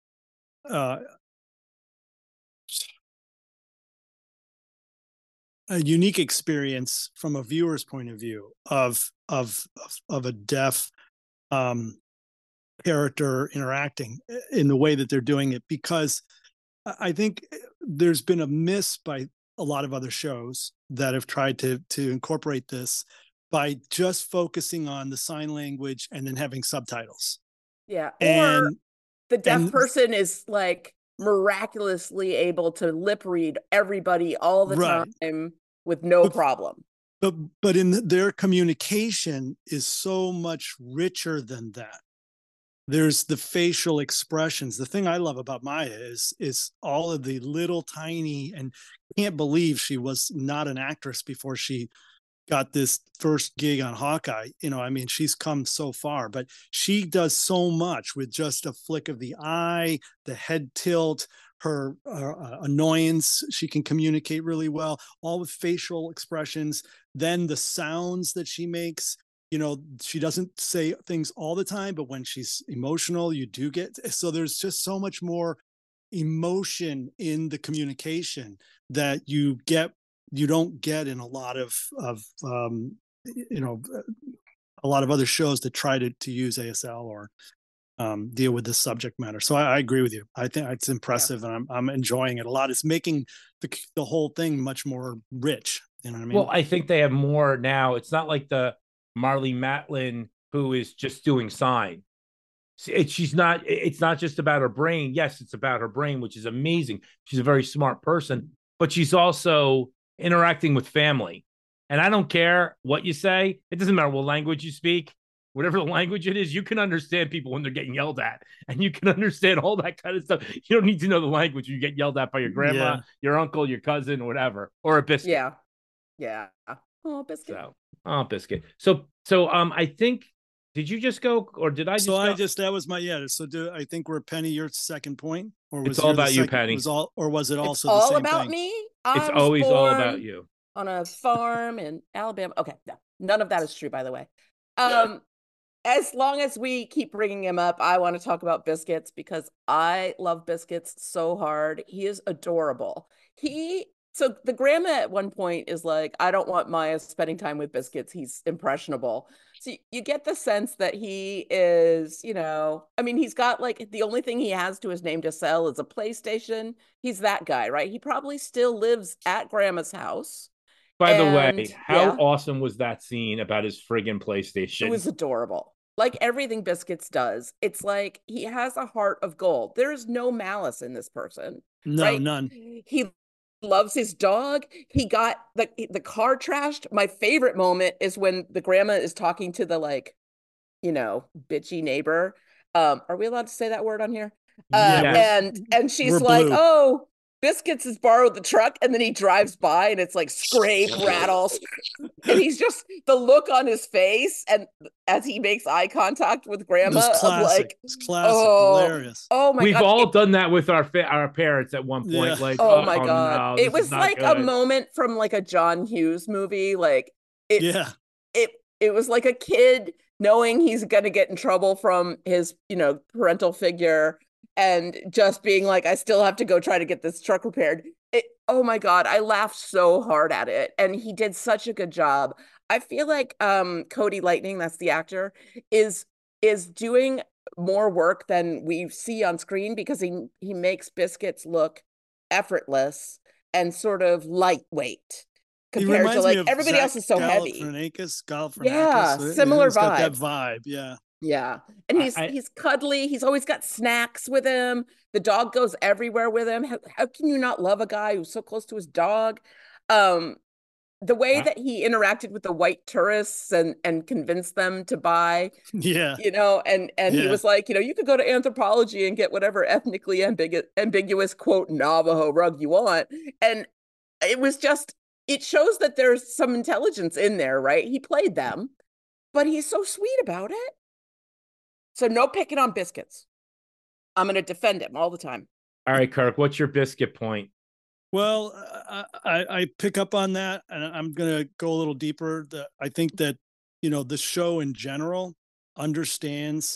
experience from a viewer's point of view of a deaf character interacting in the way that they're doing it, because I think there's been a miss by a lot of other shows that have tried to incorporate this by just focusing on the sign language and then having subtitles. Yeah. And or the deaf person is like miraculously able to lip read everybody all the time with no problem. But in their communication is so much richer than that. There's the facial expressions. The thing I love about Maya is all of the little tiny, and can't believe she was not an actress before she got this first gig on Hawkeye. She's come so far, but she does so much with just a flick of the eye, the head tilt, her annoyance. She can communicate really well, all with facial expressions. Then the sounds that she makes, she doesn't say things all the time, but when she's emotional, you do get. So there's just so much more emotion in the communication that you don't get in a lot of a lot of other shows that try to use ASL or deal with this subject matter. So I agree with you. I think it's impressive, and I'm enjoying it a lot. It's making the whole thing much more rich. You know what I mean? Well, I think they have more now. It's not like the Marlee Matlin who is just doing sign. It's not just about her brain. Yes, it's about her brain, which is amazing. She's a very smart person, but she's also interacting with family. And I don't care what you say. It doesn't matter what language you speak, whatever the language it is, you can understand people when they're getting yelled at, and you can understand all that kind of stuff. You don't need to know the language. You get yelled at by your grandma, your uncle, your cousin, whatever, or a biscuit. Yeah. Oh, Biscuit. Biscuit. So I think, did you just go, or did I just So go? that was my, yeah. So I think we're Penny, your second point, or was It's all your the about you, second, Penny. was it It's also the all same about thing? me. It's I was always all about born you. on a farm in Alabama. Okay, no, none of that is true, by the way. As long as we keep bringing him up, I want to talk about Biscuits because I love Biscuits so hard. He is adorable. So the grandma at one point is like, I don't want Maya spending time with Biscuits. He's impressionable. So you get the sense that he is, I mean, he's got like the only thing he has to his name to sell is a PlayStation. He's that guy, right? He probably still lives at grandma's house. By the And way, how yeah, awesome was that scene about his friggin' it PlayStation? was adorable. Like everything Biscuits does, it's like he has a heart of gold. There's no malice in this person, No, right? none. He loves his dog. He got the car trashed. My favorite moment is when the grandma is talking to the bitchy neighbor. Are we allowed to say that word on here? Yeah, Yes. And she's we're like, blue. "Oh, Biscuits has borrowed the truck," and then he drives by and it's like scrape, rattles, and he's just the look on his face, and as he makes eye contact with It was grandma of classic. like, It's classic. oh, Hilarious. oh my We've god, all done that with our parents at one Yeah. point. Like, oh my oh god, no, it this is was not like a good. moment from like a John Hughes movie. Like it, Yeah. it was like a kid knowing he's going to get in trouble from his, parental figure and just being like, I still have to go try to get this truck repaired. Oh my God, I laughed so hard at it. And he did such a good job. I feel like Cody Lightning, that's the actor, is doing more work than we see on screen because he makes Biscuits look effortless and sort of lightweight He compared to reminds me like of everybody Zach else is so heavy. Galifianakis. Yeah, So, similar he's got that vibe. vibe. Yeah. Yeah. And I he's cuddly. He's always got snacks with him. The dog goes everywhere with him. How can you not love a guy who's so close to his dog? Um, the way I that he interacted with the white tourists and convinced them to buy, Yeah. and he Yeah. was like, you could go to Anthropology and get whatever ethnically ambiguous quote Navajo rug you want. And it shows that there's some intelligence in there, right? He played them, but he's so sweet about it. So no picking on Biscuits. I'm going to defend him all the time. All right, Kirk, what's your biscuit point? Well, I pick up on that, and I'm going to go a little deeper. I think that the show in general understands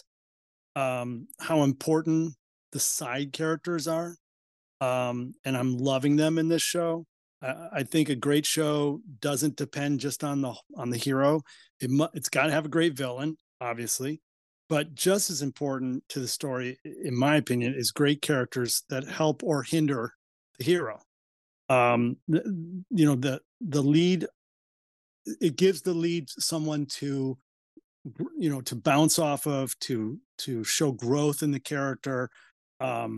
how important the side characters are, and I'm loving them in this show. I think a great show doesn't depend just on the hero. It's got to have a great villain, obviously, but just as important to the story, in my opinion, is great characters that help or hinder the hero. The lead, it gives the lead someone to bounce off of, to show growth in the character. I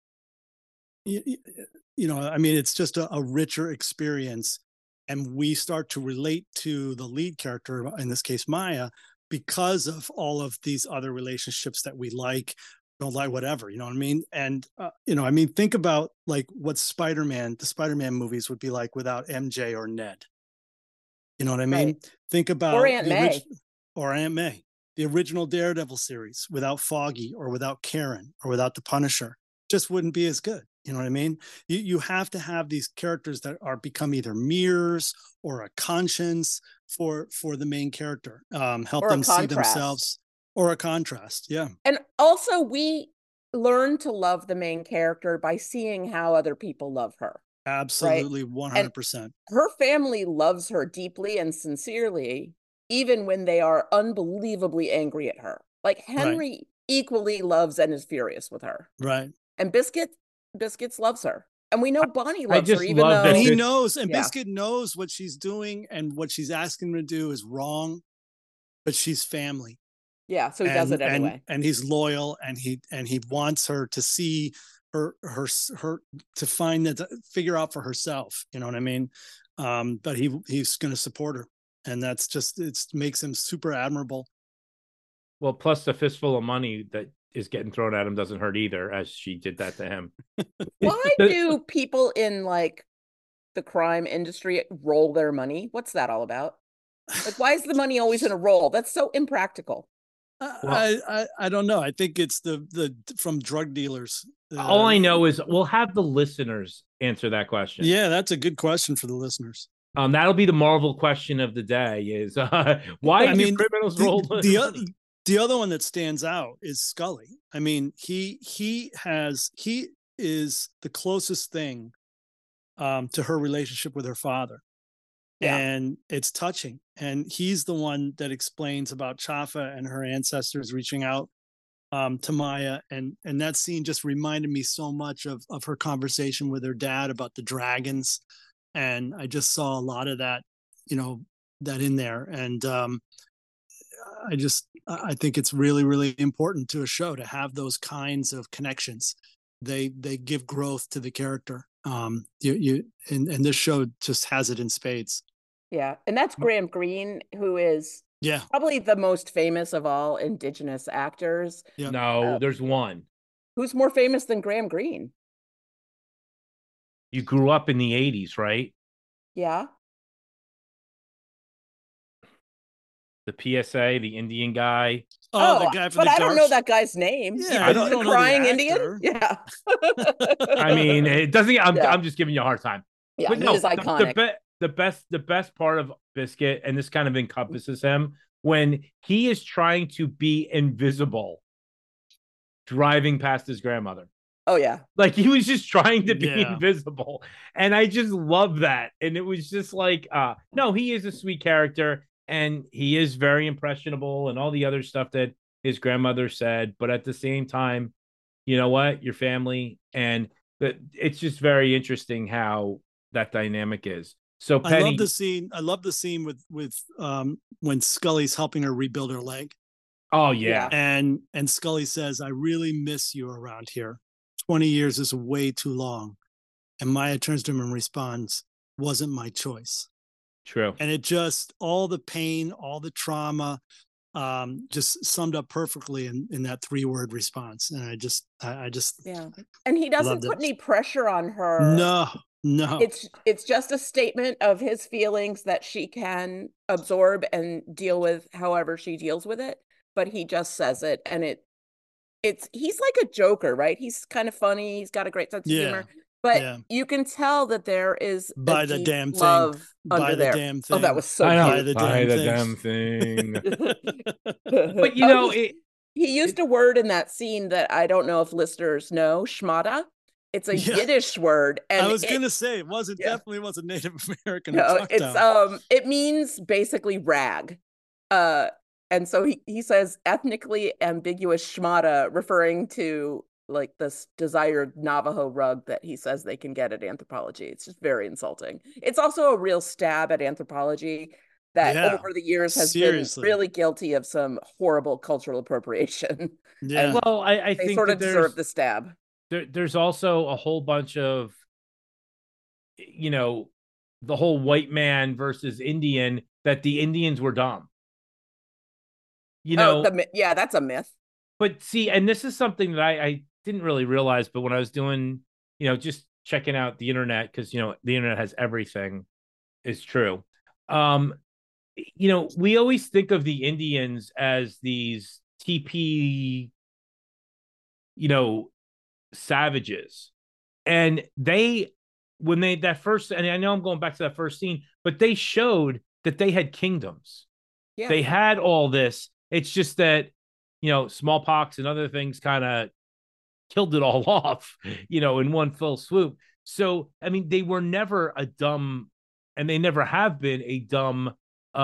mean, it's just a richer experience, and we start to relate to the lead character, in this case Maya, because of all of these other relationships that we don't like, whatever, you know what I mean? And I mean, think about like what the Spider-Man movies would be like without MJ or Ned. You know what I mean? Right. Think about Or Aunt May. Or Aunt May, the original Daredevil series without Foggy or without Karen or without the Punisher just wouldn't be as good. You know what I mean? You have to have these characters that become either mirrors or a conscience for the main character. Help Or a them see contrast. themselves, or a contrast. Yeah, And also, we learn to love the main character by seeing how other people love her. absolutely, Right? 100%. Her family loves her deeply and sincerely, even when they are unbelievably angry at her. Like Henry equally loves and is furious with her. Right. And Biscuits loves her. And we know Bonnie I loves her, just even love though that And he this- knows, and Yeah. Biscuit knows what she's doing, and what she's asking him to do is wrong, but she's family. yeah, so he does it anyway. And he's loyal, and he wants her to see her to figure out for herself. You know what I mean? But he's going to support her, and that's just, it makes him super admirable. Well, plus the fistful of money that is getting thrown at him doesn't hurt either, as she did that to him. Why do people in like the crime industry roll their money? What's that all about? Like, why is the money always in a roll? That's so impractical. I don't know. I think it's the from drug dealers. All I know is we'll have the listeners answer that question. Yeah, that's a good question for the listeners. That'll be the Marvel question of the day: is why do criminals roll the other one that stands out is Scully. I mean, he is the closest thing to her relationship with her father. Yeah. And it's touching. And he's the one that explains about Chafa and her ancestors reaching out to Maya. And that scene just reminded me so much of her conversation with her dad about the dragons. And I just saw a lot of that, that in there. And I think it's really, really important to a show to have those kinds of connections. They give growth to the character. And this show just has it in spades. Yeah, and that's Graham Greene, who is probably the most famous of all Indigenous actors. Yeah. No, there's one. Who's more famous than Graham Greene? You grew up in the 80s, right? Yeah. The PSA, the Indian guy. Oh, the guy from but I don't know that guy's name. Yeah, I don't know crying Indian. Yeah. I mean, it doesn't. I'm just giving you a hard time. Yeah, but no, he is iconic. The best part of Biscuit, and this kind of encompasses him, when he is trying to be invisible, driving past his grandmother. Oh yeah, like he was just trying to be invisible, and I just love that. And it was just like, no, he is a sweet character. And he is very impressionable and all the other stuff that his grandmother said. But at the same time, you know what? Your family. And it's just very interesting how that dynamic is. So Penny, I love the scene with when Scully's helping her rebuild her leg. Oh, yeah. And Scully says, I really miss you around here. 20 years is way too long. And Maya turns to him and responds, wasn't my choice. True. And it just, all the pain, all the trauma, just summed up perfectly in that 3-word response. And I just yeah. And he doesn't put any pressure on her. No. It's just a statement of his feelings that she can absorb and deal with however she deals with it. But he just says it, and he's like a joker, right? He's kind of funny. He's got a great sense of humor. But you can tell that there is by the damn love thing. Under by there. the damn thing. Oh, that was so cute. By the damn thing. But he used a word in that scene that I don't know if listeners know, schmata. It's a Yiddish word. And I was gonna say it definitely wasn't Native American. No, it means basically rag. And so he says ethnically ambiguous schmata, referring to like this desired Navajo rug that he says they can get at Anthropologie. It's just very insulting. It's also a real stab at Anthropologie that over the years has been really guilty of some horrible cultural appropriation. Yeah. Well, I they think sort of deserve the stab. There's also a whole bunch of, the whole white man versus Indian, that the Indians were dumb. That's a myth. But see, and this is something that I didn't really realize, but when I was doing, just checking out the internet, because, the internet has everything, is true. We always think of the Indians as these TP, savages. And and I know I'm going back to that first scene, but they showed that they had kingdoms. Yeah. They had all this. It's just that, smallpox and other things kind of killed it all off, in one fell swoop. So, I mean, they were never a dumb, and they never have been a dumb,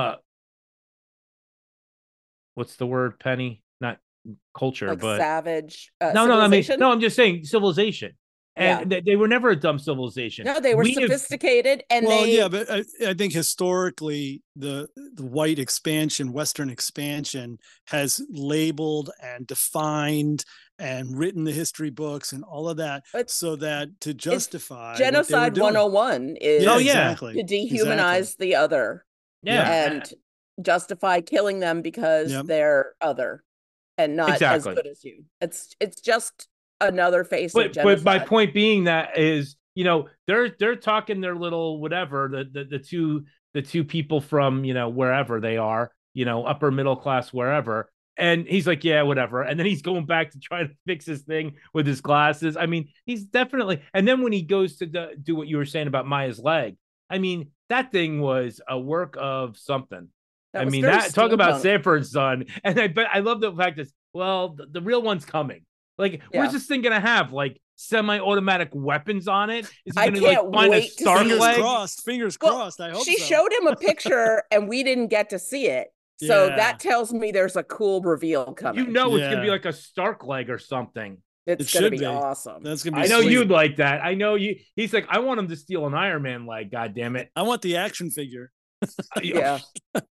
what's the word, Penny? Not culture, like but savage. I'm just saying civilization. And they were never a dumb civilization. No, they were sophisticated. But I think historically the white expansion, Western expansion, has labeled and defined and written the history books and all of that, so that to justify genocide 101 is exactly. to dehumanize the other, and justify killing them because they're other and not as good as you. It's just another face of genocide. But my point being that is, they're talking their little whatever, the two the two people from, wherever they are, upper middle class, wherever. And he's like, yeah, whatever. And then he's going back to try to fix his thing with his glasses. I mean, he's definitely. And then when he goes to do what you were saying about Maya's leg, I mean, that thing was a work of something. That I was mean, very that talk about steampunk. Sanford's son. And I love the fact that, well, the real one's coming. Like, where's Yeah. this thing gonna have like semi-automatic weapons on it? Is he I gonna can't find a wait to Stark see- Fingers leg? crossed. Fingers Well, crossed. I hope she so. showed him a picture and we didn't get to see it. So Yeah. that tells me there's a cool reveal coming. It's gonna be Yeah. like a Stark leg or something. It's It going to should be be. awesome. That's gonna be I know sweet. you'd like that. I know you. He's like, I want him to steal an Iron Man leg. God damn it! I want the action figure. Yeah.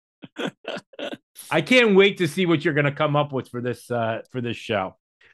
I can't wait to see what you're gonna come up with for this show.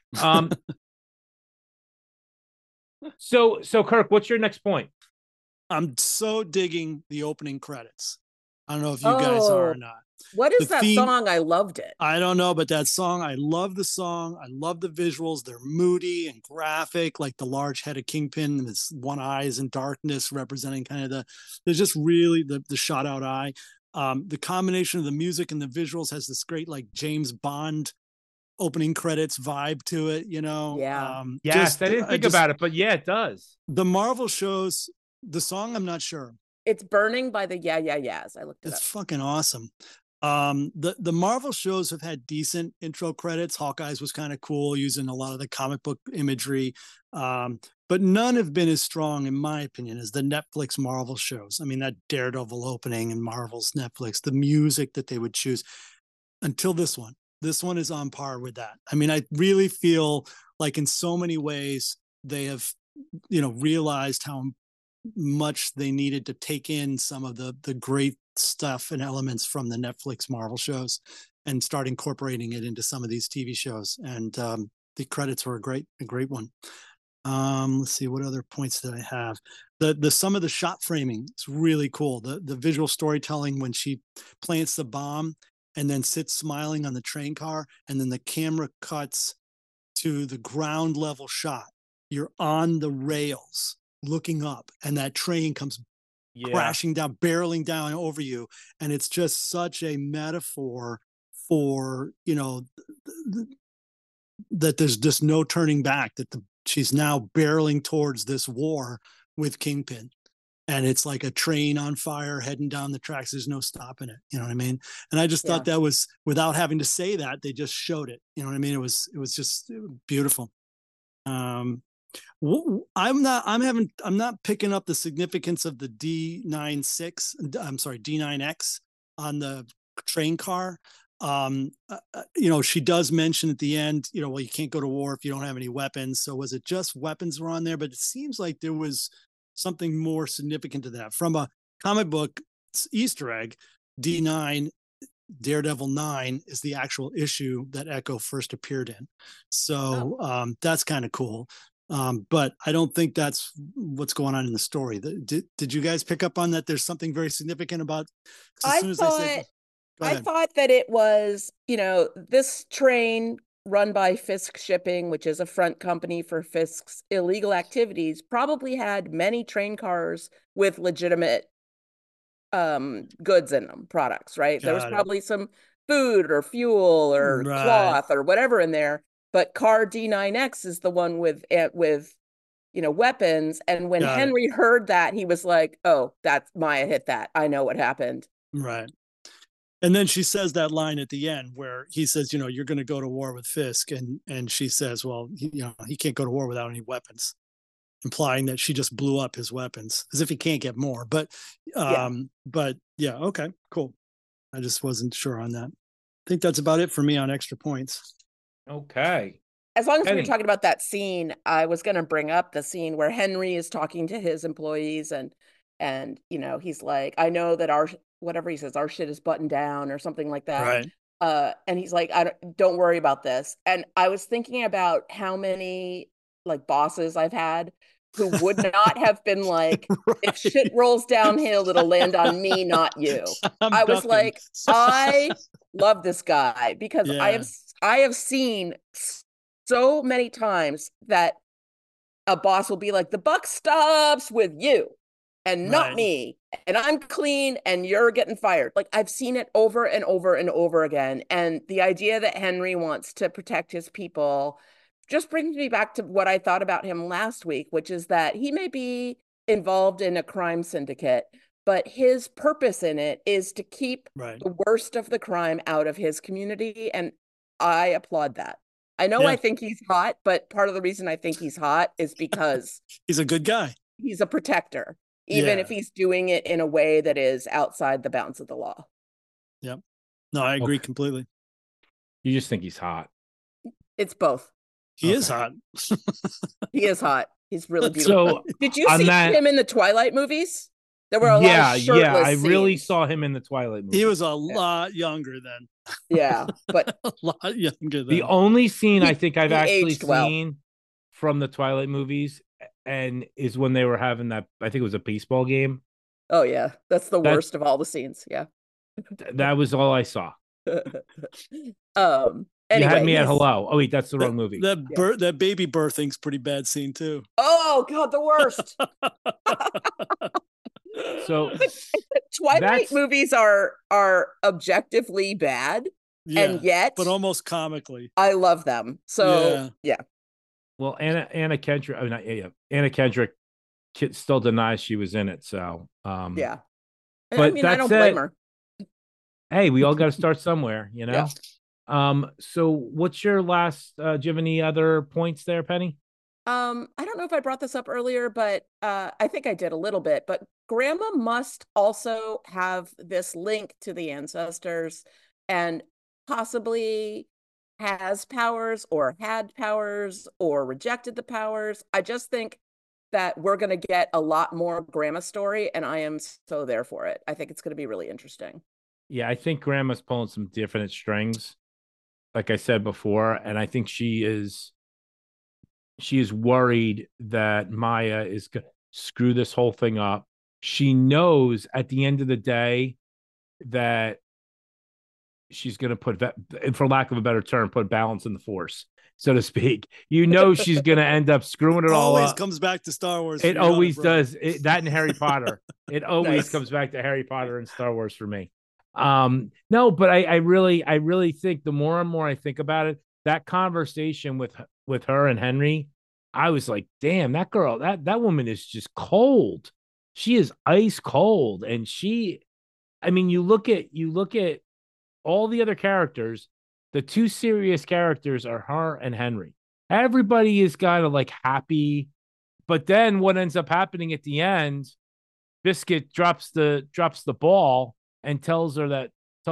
So Kirk, what's your next point? I'm so digging the opening credits. I don't know if you guys are or not. What is The that theme- song? I loved it. I don't know, but that song, I love the song. I love the visuals. They're moody and graphic, like the large head of Kingpin and his one eye is in darkness, representing kind of there's just really the shot out eye. The combination of the music and the visuals has this great like James Bond opening credits vibe to it, Yeah. Yes, I didn't think about it, but yeah, it does. The Marvel shows, the song, I'm not sure. It's Burning by the Yeah Yeah Yeahs. I looked it It's up. fucking awesome. The Marvel shows have had decent intro credits. Hawkeye's was kind of cool, using a lot of the comic book imagery. But none have been as strong, in my opinion, as the Netflix Marvel shows. I mean, that Daredevil opening and Marvel's Netflix, the music that they would choose until this one. This one is on par with that. I mean, I really feel like in so many ways they have, realized how much they needed to take in some of the great stuff and elements from the Netflix Marvel shows and start incorporating it into some of these TV shows. And the credits were a great one. Let's see, what other points did I have? The some of the shot framing is really cool. The visual storytelling when she plants the bomb and then sits smiling on the train car, and then the camera cuts to the ground level shot. You're on the rails looking up, and that train comes crashing down, barreling down over you. And it's just such a metaphor for, that there's just no turning back, that she's now barreling towards this war with Kingpin. And it's like a train on fire heading down the tracks. There's no stopping it. You know what I mean? And I just thought that was, without having to say that, they just showed it. You know what I mean? It was just beautiful. I'm not picking up the significance of the D9X on the train car. She does mention at the end, well, you can't go to war if you don't have any weapons. So was it just weapons were on there? But it seems like there was something more significant to that. From a comic book Easter egg, D9, Daredevil 9 is the actual issue that Echo first appeared in. So that's kind of cool. But I don't think that's what's going on in the story. Did you guys pick up on that? There's something very significant about. I thought that it was, this train run by Fisk Shipping, which is a front company for Fisk's illegal activities, probably had many train cars with legitimate goods in them, products, right? There was probably some food or fuel or cloth or whatever in there. But car D9X is the one with weapons. And when Henry heard that, he was like, oh, that's Maya hit that. I know what happened. Right. And then she says that line at the end where he says, you're going to go to war with Fisk. And she says, well, he can't go to war without any weapons, implying that she just blew up his weapons as if he can't get more. But yeah, okay, cool. I just wasn't sure on that. I think that's about it for me on extra points. Okay. As long as we're talking about that scene, I was going to bring up the scene where Henry is talking to his employees and he's like, I know that our shit is buttoned down or something like that. Right. And he's like, don't worry about this. And I was thinking about how many like bosses I've had who would not have been like, if shit rolls downhill, it'll land on me, not you. I was like, I love this guy because I have seen so many times that a boss will be like, the buck stops with you. and not me. And I'm clean and you're getting fired. Like I've seen it over and over and over again. And the idea that Henry wants to protect his people just brings me back to what I thought about him last week, which is that he may be involved in a crime syndicate, but his purpose in it is to keep the worst of the crime out of his community. And I applaud that. I know I think he's hot, but part of the reason I think he's hot is because he's a good guy. He's a protector, even if he's doing it in a way that is outside the bounds of the law. Yep. No, I agree completely. You just think he's hot. It's both. He is hot. He is hot. He's really beautiful. So, did you see him in the Twilight movies? There were a lot of shirtless I scenes. really saw him in the Twilight movies. He was a lot younger then. Yeah, but a lot younger then. The only scene I think I've actually seen from the Twilight movies and is when they were having that, I think it was a baseball game. Oh yeah, that's the worst of all the scenes. Yeah. That was all I saw. Anyway, you had me at hello. Oh wait, that's the wrong movie. That baby birthing's pretty bad scene too. Oh God, the worst. So Twilight movies are objectively bad, and yet, but almost comically, I love them. So yeah. Well, Anna Kendrick. I mean, Anna Kendrick still denies she was in it. So yeah. But I mean, I don't blame her. Hey, we all got to start somewhere, you know. Yeah. So what's your last? Do you have any other points there, Penny? I don't know if I brought this up earlier, but I think I did a little bit. But Grandma must also have this link to the ancestors and possibly has powers or had powers or rejected the powers. I just think that we're going to get a lot more Grandma story, and I am so there for it. I think it's going to be really interesting. Yeah, I think Grandma's pulling some different strings, like I said before, and I think she is worried that Maya is going to screw this whole thing up. She knows at the end of the day that she's going to put, for lack of a better term, put balance in the force, so to speak. You know, she's going to end up screwing it all up. Always comes back to Star Wars. It always does. That and Harry Potter. It always comes back to Harry Potter and Star Wars for me. No, but I really think the more and more I think about it, that conversation with her and Henry, I was like, damn, that girl, that woman is just cold. She is ice cold. And I mean, you look at all the other characters, the two serious characters are her and Henry. Everybody is kind of like happy, but then what ends up happening at the end, Biscuit drops the ball and tells the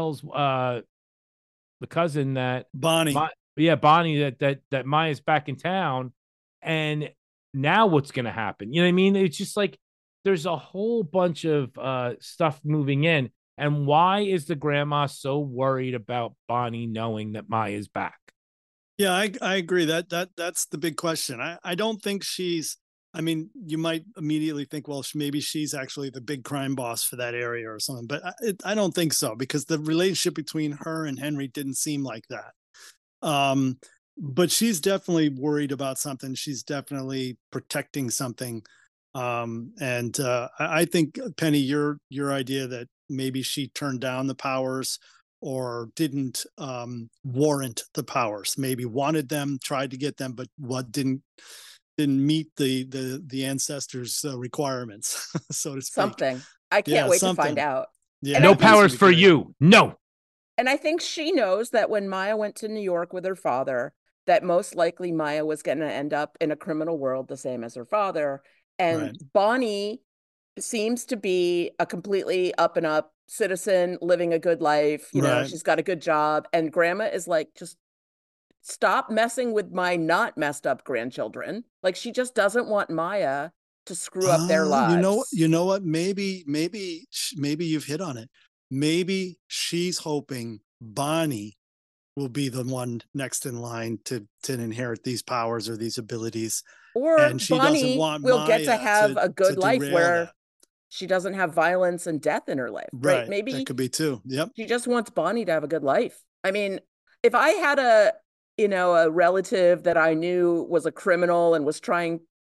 cousin that Bonnie, that Maya's back in town, and now what's going to happen? You know what I mean? It's just like there's a whole bunch of stuff moving in, and why is the grandma so worried about Bonnie knowing that Maya's back? Yeah, I agree. That's the big question. I don't think she's. I mean, you might immediately think, well, maybe she's actually the big crime boss for that area or something, but I don't think so, because the relationship between her and Henry didn't seem like that. But she's definitely worried about something. She's definitely protecting something. And I think, Penny, your idea that maybe she turned down the powers or didn't warrant the powers, maybe wanted them, tried to get them, but what didn't meet the ancestors' requirements, so to speak. Something. I can't wait to find out. Yeah, no powers for you. No. And I think she knows that when Maya went to New York with her father, that most likely Maya was going to end up in a criminal world the same as her father. And Bonnie seems to be a completely up and up citizen, living a good life. You know, she's got a good job. And Grandma is like, just stop messing with my not messed up grandchildren. Like, she just doesn't want Maya to screw up their lives. You know what? Maybe you've hit on it. Maybe she's hoping Bonnie will be the one next in line to inherit these powers or these abilities. Or Bonnie will get to have a good life where she doesn't have violence and death in her life. Right. Maybe that could be too. Yep. She just wants Bonnie to have a good life. I mean, if I had a relative that I knew was a criminal and was trying to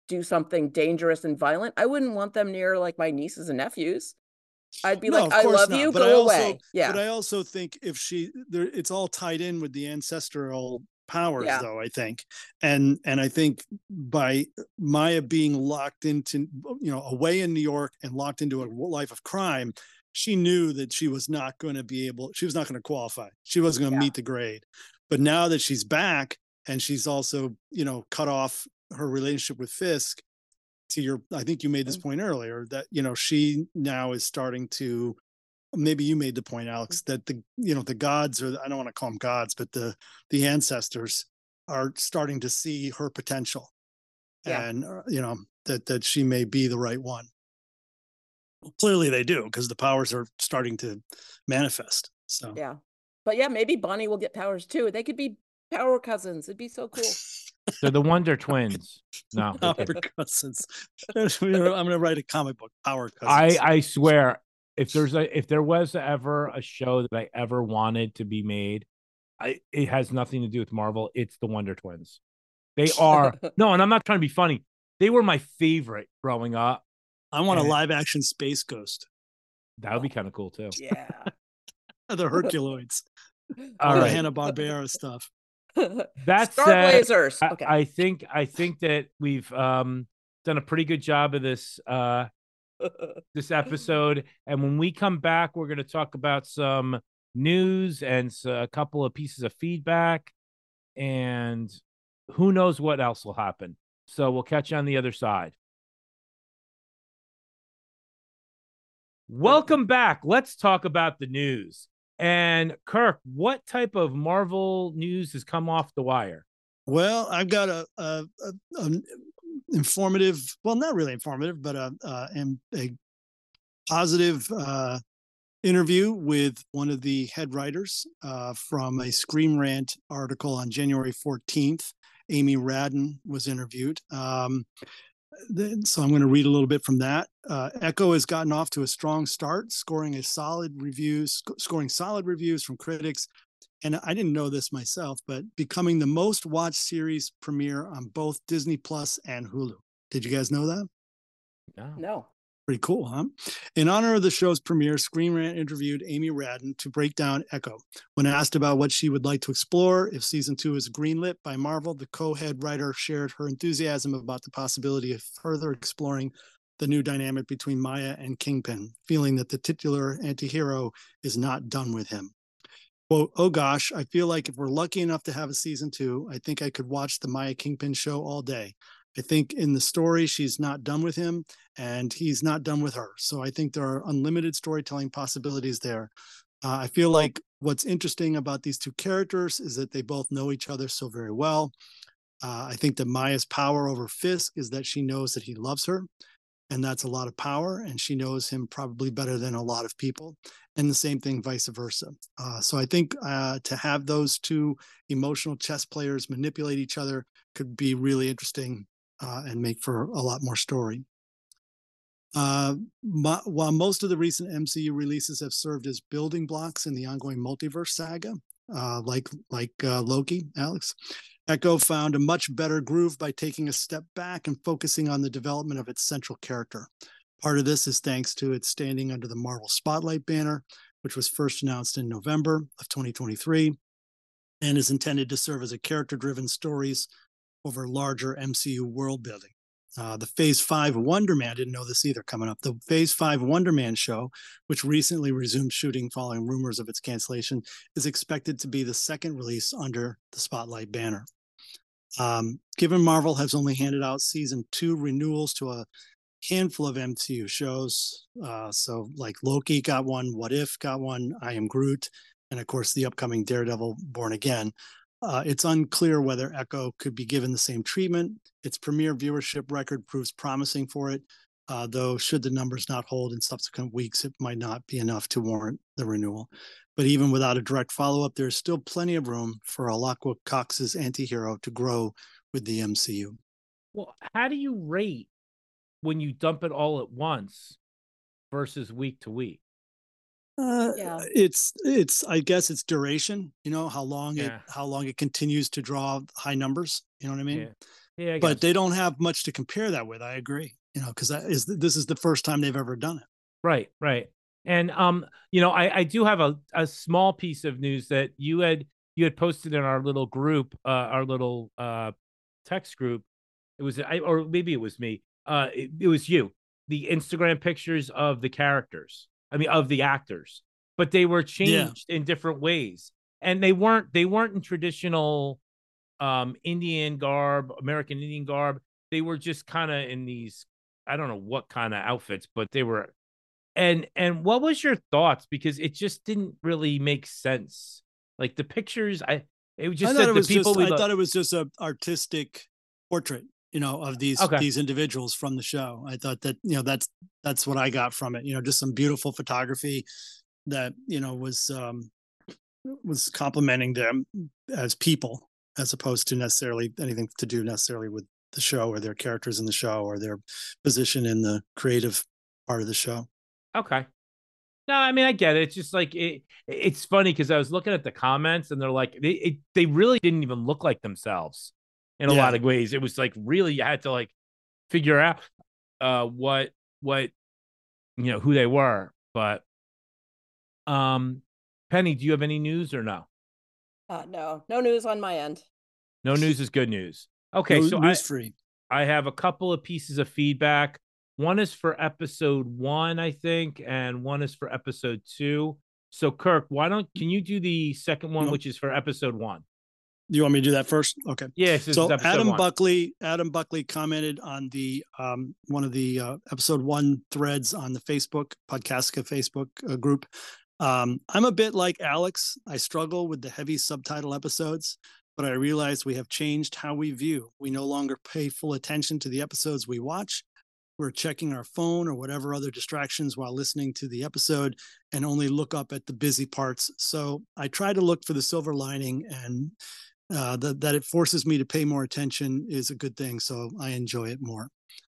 do something dangerous and violent, I wouldn't want them near like my nieces and nephews. I'd be No, like, of I course love not. you, But I go also, away. Yeah. but I also think if it's all tied in with the ancestral powers, Yeah. though, I think, and I think by Maya being locked into, away in New York and locked into a life of crime, she knew that she was not going to qualify. She wasn't going to meet the grade. But now that she's back and she's also, cut off her relationship with Fisk, I think you made this point earlier that, she now is starting to, maybe you made the point, Alex, that the gods, or I don't want to call them gods, but the ancestors are starting to see her potential, and that she may be the right one. Well, clearly they do, because the powers are starting to manifest. So yeah, but yeah, maybe Bonnie will get powers too. They could be power cousins. It'd be so cool. They're the Wonder Twins. No, power cousins. I'm going to write a comic book, Power Cousins. I swear, if there was ever a show that I ever wanted to be made, it has nothing to do with Marvel. It's the Wonder Twins. They are no, and I'm not trying to be funny. They were my favorite growing up. I want a live action Space Ghost. That would be kind of cool too. Yeah. The Herculoids. All right. Hanna-Barbera stuff. That Star said, Blazers. Okay. I think that we've done a pretty good job of this this episode, and when we come back, we're going to talk about some news and a couple of pieces of feedback, and who knows what else will happen. So we'll catch you on the other side. Welcome back. Let's talk about the news. And Kirk, what type of Marvel news has come off the wire? Well, I've got a informative, well, not really informative, but a positive interview with one of the head writers from a Scream Rant article on January 14th. Amy Radden was interviewed. So I'm going to read a little bit from that. Echo has gotten off to a strong start, scoring solid reviews from critics. And I didn't know this myself, but becoming the most watched series premiere on both Disney Plus and Hulu. Did you guys know that? No. Pretty cool, huh? In honor of the show's premiere, Screen Rant interviewed Amy Radden to break down Echo. When asked about what she would like to explore if season 2 is greenlit by Marvel, the co-head writer shared her enthusiasm about the possibility of further exploring the new dynamic between Maya and Kingpin, feeling that the titular anti-hero is not done with him. Quote, "Oh gosh, I feel like if we're lucky enough to have a season 2, I think I could watch the Maya Kingpin show all day. I think in the story, she's not done with him and he's not done with her. So I think there are unlimited storytelling possibilities there. I feel like what's interesting about these two characters is that they both know each other so very well. I think that Maya's power over Fisk is that she knows that he loves her, and that's a lot of power, and she knows him probably better than a lot of people. And the same thing, vice versa. So I think to have those two emotional chess players manipulate each other could be really interesting and make for a lot more story. While most of the recent MCU releases have served as building blocks in the ongoing multiverse saga, like Loki, Alex, Echo found a much better groove by taking a step back and focusing on the development of its central character. Part of this is thanks to its standing under the Marvel Spotlight banner, which was first announced in November of 2023 and is intended to serve as a character-driven stories over larger MCU world building. The Phase 5 Wonder Man, I didn't know this either, coming up. The Phase 5 Wonder Man show, which recently resumed shooting following rumors of its cancellation, is expected to be the second release under the Spotlight banner. Given Marvel has only handed out season 2 renewals to a handful of MCU shows, so like Loki got one, What If got one, I Am Groot, and of course the upcoming Daredevil Born Again, it's unclear whether Echo could be given the same treatment. Its premiere viewership record proves promising for it, though should the numbers not hold in subsequent weeks, it might not be enough to warrant the renewal. But even without a direct follow-up, there's still plenty of room for Alaqua Cox's anti-hero to grow with the MCU. Well, how do you rate when you dump it all at once versus week to week? It's I guess it's duration, how long it continues to draw high numbers, you know what I mean? Yeah, I but guess. they don't have much to compare that with. I agree, because this is the first time they've ever done it. Right, right. And I do have a small piece of news that you had posted in our little group, our little text group. It was or maybe it was me. It was you. The Instagram pictures of the characters. I mean, of the actors, but they were Yeah, changed in different ways, and they weren't in traditional Indian garb, American Indian garb. They were just kind of in these, I don't know what kind of outfits, but they were. And what was your thoughts? Because it just didn't really make sense. Like the pictures, it just said the people we I love. thought it was just a artistic portrait, of Okay, these individuals from the show. I thought that, that's what I got from it. Just some beautiful photography that, was complimenting them as people, as opposed to necessarily anything to do necessarily with the show or their characters in the show or their position in the creative part of the show. okay. No, I mean I get it. It's just like it's funny because I was looking at the comments and they're like they really didn't even look like themselves in a lot Yeah. of ways. It was like really you had to like figure out what who they were. But Penny, do you have any news or no? No news on my end. No news is good news. Okay, No so news free. I have a couple of pieces of feedback. One is for episode 1, I think, and one is for episode 2. So Kirk, can you do the second one, which is for episode 1? Do you want me to do that first? Okay. Yes, this is So episode 1. Adam Buckley commented on the one of the episode 1 threads on the Facebook Podcastica Facebook group. I'm a bit like Alex. I struggle with the heavy subtitle episodes, but I realize we have changed how we view. We no longer pay full attention to the episodes we watch. We're checking our phone or whatever other distractions while listening to the episode and only look up at the busy parts. So I try to look for the silver lining, and that it forces me to pay more attention is a good thing. So I enjoy it more.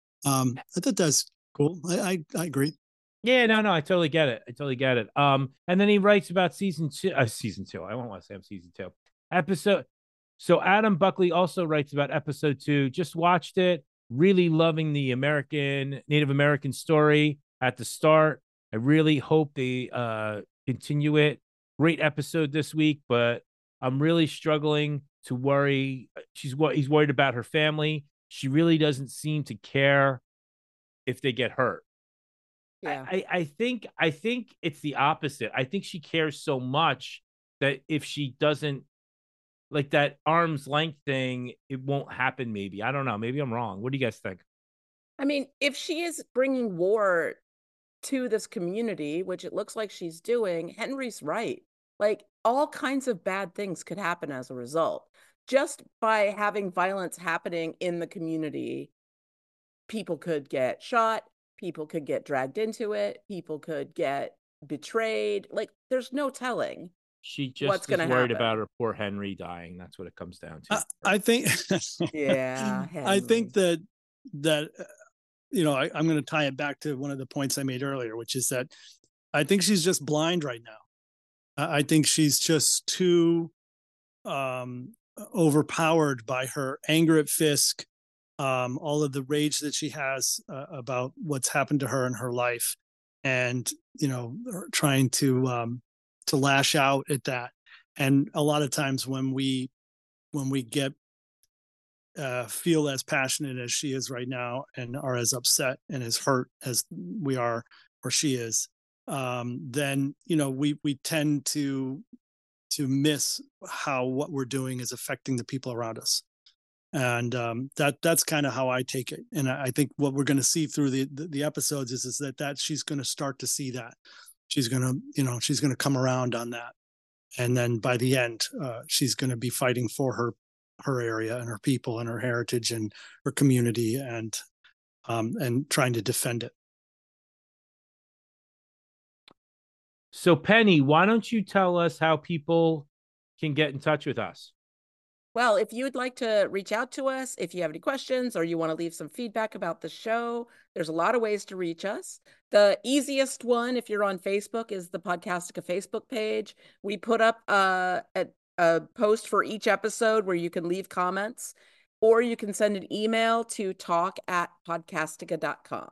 I thought that's cool. I agree. Yeah, no, I totally get it. I totally get it. And then he writes about season 2. Season 2. I won't want to say I'm season 2. Episode. So Adam Buckley also writes about episode 2. Just watched it. Really loving the Native American story at the start. I really hope they continue it. Great episode this week, but I'm really struggling to worry. He's worried about her family. She really doesn't seem to care if they get hurt. Yeah. I think it's the opposite. I think she cares so much that if she doesn't, like, that arm's length thing, it won't happen. Maybe, I don't know. Maybe I'm wrong. What do you guys think? I mean, if she is bringing war to this community, which it looks like she's doing, Henry's right. Like, all kinds of bad things could happen as a result. Just by having violence happening in the community, people could get shot, people could get dragged into it, people could get betrayed. Like, there's no telling She what's just going is to worried happen. about her poor Henry dying. That's what it comes down to. I think. Yeah, I think Henry. that I'm going to tie it back to one of the points I made earlier, which is that I think she's just blind right now. I think she's just too overpowered by her anger at Fisk, all of the rage that she has about what's happened to her in her life, and trying to lash out at that. And a lot of times when we get feel as passionate as she is right now and are as upset and as hurt as we are or she is, then we tend to miss how what we're doing is affecting the people around us. And that's kind of how I take it. And I think what we're going to see through the episodes is that she's going to start to see that. She's going to come around on that. And then by the end, she's going to be fighting for her area and her people and her heritage and her community, and trying to defend it. So Penny, why don't you tell us how people can get in touch with us? Well, if you would like to reach out to us, if you have any questions or you want to leave some feedback about the show, there's a lot of ways to reach us. The easiest one, if you're on Facebook, is the Podcastica Facebook page. We put up a post for each episode where you can leave comments. or you can send an email to talk@podcastica.com.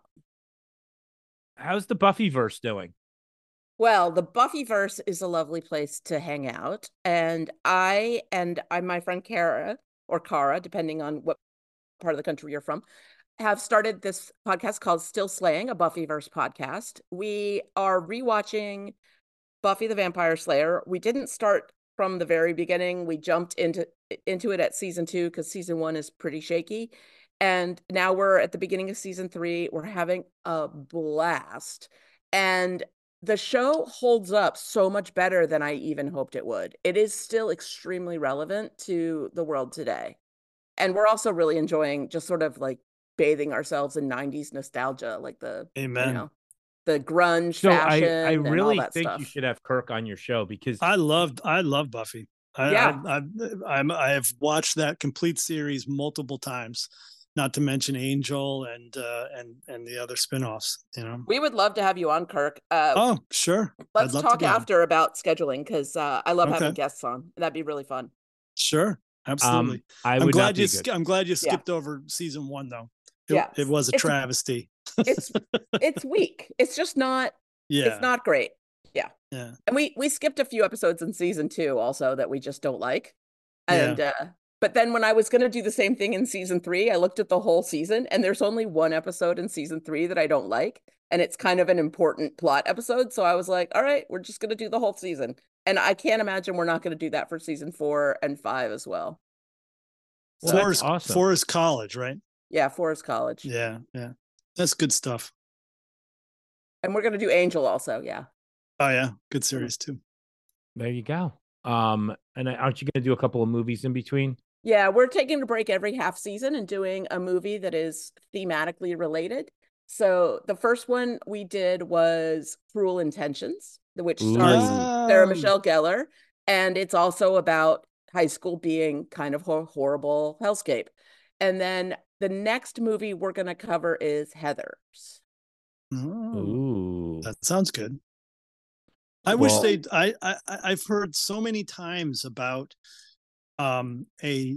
How's the Buffyverse doing? Well, the Buffyverse is a lovely place to hang out. And I'm my friend Kara, or Kara, depending on what part of the country you're from, have started this podcast called Still Slaying, a Buffyverse podcast. We are rewatching Buffy the Vampire Slayer. We didn't start from the very beginning. We jumped into it at season 2 because season 1 is pretty shaky. And now we're at the beginning of season 3. We're having a blast. And the show holds up so much better than I even hoped it would. It is still extremely relevant to the world today. And we're also really enjoying just sort of like bathing ourselves in 90s nostalgia, like the Amen. The grunge So fashion I and all really that think stuff. you should have Kirk on your show because I love Buffy. Yeah. I have watched that complete series multiple times, not to mention Angel and the other spinoffs, you know. We would love to have you on, Kirk. Oh, sure. Let's I'd love talk to be on. after about scheduling because I love having Okay. guests on. That'd be really fun. Sure. Absolutely. I I'm would not glad be you good. I'm glad you Yeah. skipped over season 1 though. Yeah. It was a It's- travesty. It's weak. It's just not Yeah. it's not great. Yeah. Yeah. And we skipped a few episodes in season 2 also that we just don't like. And but then when I was going to do the same thing in season 3, I looked at the whole season and there's only one episode in season 3 that I don't like. And it's kind of an important plot episode. So I was like, all right, we're just going to do the whole season. And I can't imagine we're not going to do that for season 4 and 5 as well. Well, that's awesome. Forest College, right? Yeah, Forest College. Yeah. Yeah. That's good stuff. And we're going to do Angel also. Yeah. Oh yeah. Good series too. There you go. And aren't you going to do a couple of movies in between? Yeah, we're taking a break every half season and doing a movie that is thematically related. So the first one we did was Cruel Intentions, which stars Sarah Michelle Gellar. And it's also about high school being kind of a horrible hellscape. And then the next movie we're going to cover is Heathers. Ooh. That sounds good. I wish I've heard so many times about a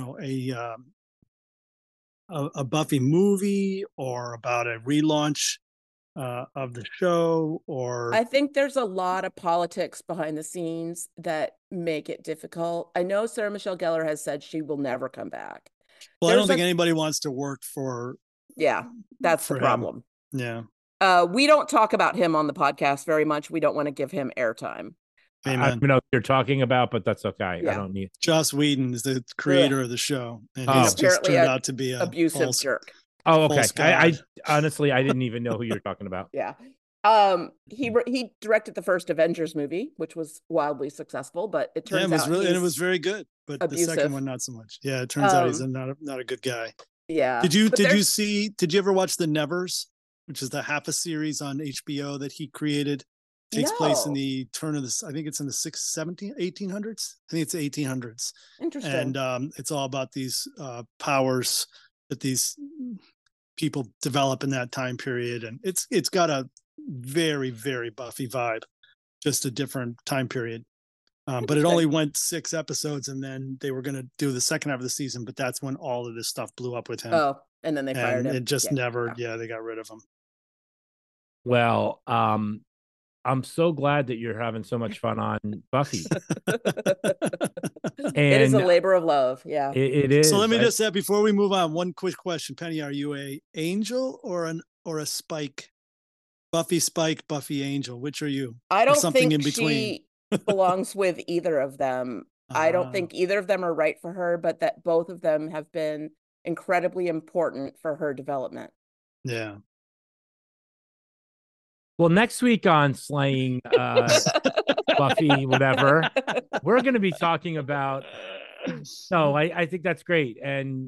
Buffy movie or about a relaunch of the show, or I think there's a lot of politics behind the scenes that make it difficult. I know Sarah Michelle Gellar has said she will never come back. Well, I don't think anybody wants to work for. Yeah, that's the problem. Yeah. We don't talk about him on the podcast very much. We don't want to give him airtime. I don't know what you're talking about, but that's okay. Yeah. I don't need. Joss Whedon is the creator of the show, and he's just turned out to be an abusive jerk. Oh, okay. I honestly, I didn't even know who you're talking about. Yeah. He directed the first Avengers movie, which was wildly successful, but it turns out it was very good. But abusive. The second one, not so much. Yeah, it turns out he's not a good guy. Yeah. Did you ever watch The Nevers, which is the half a series on HBO that he created? Takes place in the turn of I think it's in the 1800s. I think it's 1800s. Interesting. And it's all about these powers that these people develop in that time period. And it's got a very, very Buffy vibe, just a different time period. But it only went 6 episodes, and then they were going to do the second half of the season, but that's when all of this stuff blew up with him. Oh, and then they fired him. It just they got rid of him. Well, I'm so glad that you're having so much fun on Buffy. It is a labor of love. Yeah, it is. So let me just say before we move on, one quick question, Penny: are you a Angel or a Spike? Buffy Spike, Buffy Angel. Which are you? I don't something think in between. She belongs with either of them. I don't think either of them are right for her, but that both of them have been incredibly important for her development. Yeah. Well, next week on Slaying Buffy, whatever, we're going to be talking about. No, I think that's great, and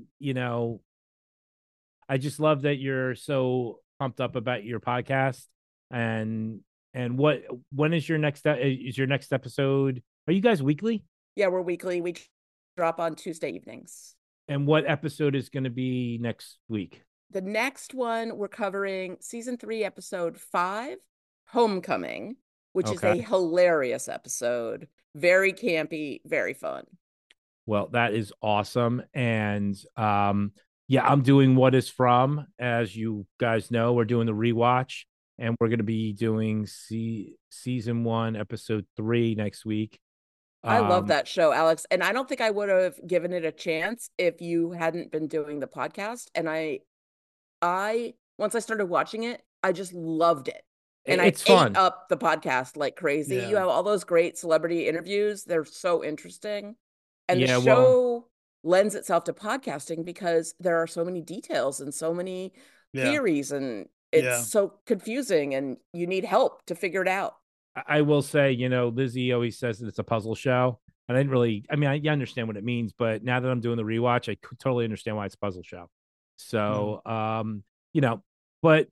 I just love that you're so pumped up about your podcast. And when is your next episode? Are you guys weekly? Yeah, we're weekly. We drop on Tuesday evenings. And what episode is going to be next week? The next one, we're covering season 3, episode 5, Homecoming, which is a hilarious episode. Very campy, very fun. Well, that is awesome. And yeah, I'm doing What Is From. As you guys know, we're doing the rewatch, and we're going to be doing season 1, episode 3 next week. I love that show, Alex. And I don't think I would have given it a chance if you hadn't been doing the podcast. And I once I started watching it, I just loved it. And It's I fun. ate up the podcast like crazy. Yeah. You have all those great celebrity interviews. They're so interesting. And Yeah, the show lends itself to podcasting because there are so many details and so many theories, and it's so confusing, and you need help to figure it out. I will say, Lizzie always says that it's a puzzle show. And I didn't really, I understand what it means, but now that I'm doing the rewatch, I totally understand why it's a puzzle show. So, but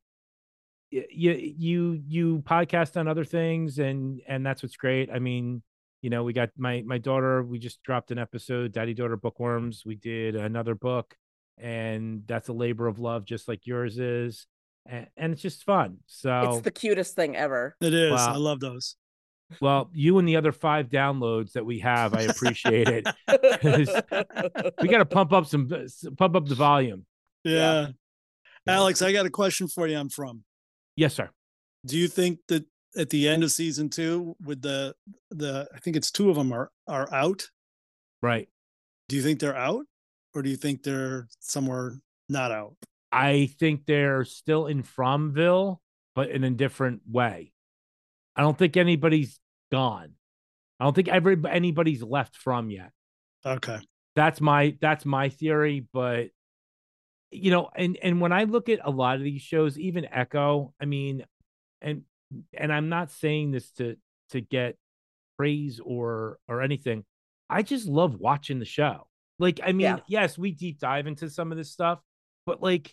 you podcast on other things, and that's what's great. I mean, we got my daughter, we just dropped an episode, Daddy Daughter Bookworms. We did another book, and that's a labor of love, just like yours is. And it's just fun. So it's the cutest thing ever. It is. Wow. I love those. Well, you and the other 5 downloads that we have, I appreciate it. We got to pump up the volume. Yeah. Alex, I got a question for you. I'm from. Yes, sir. Do you think that at the end of season 2, with the I think it's 2 of them are out? Right. Do you think they're out, or do you think they're somewhere not out? I think they're still in Fromville, but in a different way. I don't think anybody's gone. I don't think anybody's left from yet. Okay. That's my theory, but and when I look at a lot of these shows, even Echo, I mean, and I'm not saying this to get praise or anything. I just love watching the show. Like, I mean, yes, we deep dive into some of this stuff, but like,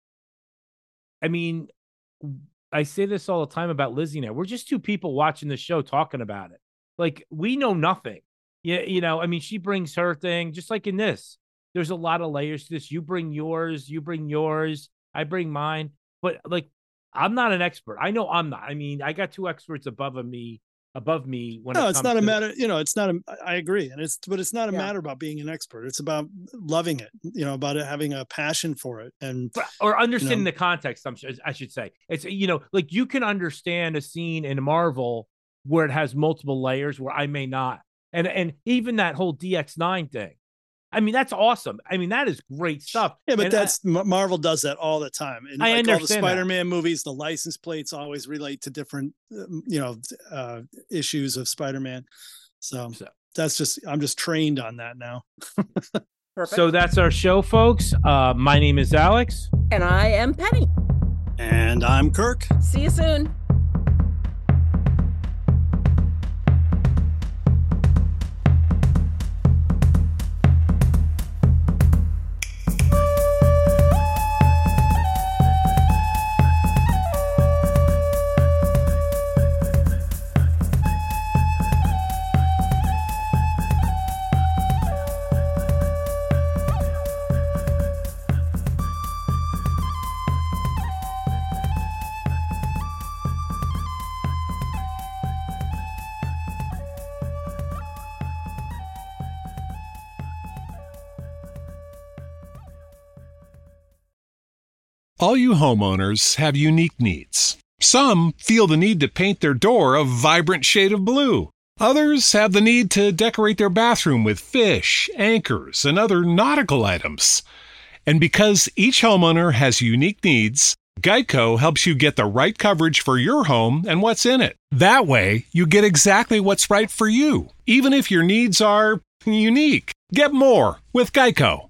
I mean, I say this all the time about Lizzie now. We're just 2 people watching the show talking about it. Like, we know nothing. Yeah, I mean, she brings her thing, just like in this. There's a lot of layers to this. You bring yours, I bring mine. But like, I'm not an expert. I know I'm not. I mean, I got 2 experts above me when it's not a matter, it's not I agree. And it's not a matter about being an expert. It's about loving it, about it, having a passion for it, or understanding the context. I should say it's, like, you can understand a scene in Marvel where it has multiple layers where I may not. And even that whole DX9 thing. I mean, that's awesome. I mean, that is great stuff. Yeah, but Marvel does that all the time. And I understand all the Spider-Man movies, the license plates always relate to different, issues of Spider-Man. So that's I'm just trained on that now. Perfect. So that's our show, folks. My name is Alex. And I am Penny. And I'm Kirk. See you soon. All you homeowners have unique needs. Some feel the need to paint their door a vibrant shade of blue. Others have the need to decorate their bathroom with fish, anchors, and other nautical items. And because each homeowner has unique needs, Geico helps you get the right coverage for your home and what's in it. That way, you get exactly what's right for you, even if your needs are unique. Get more with Geico.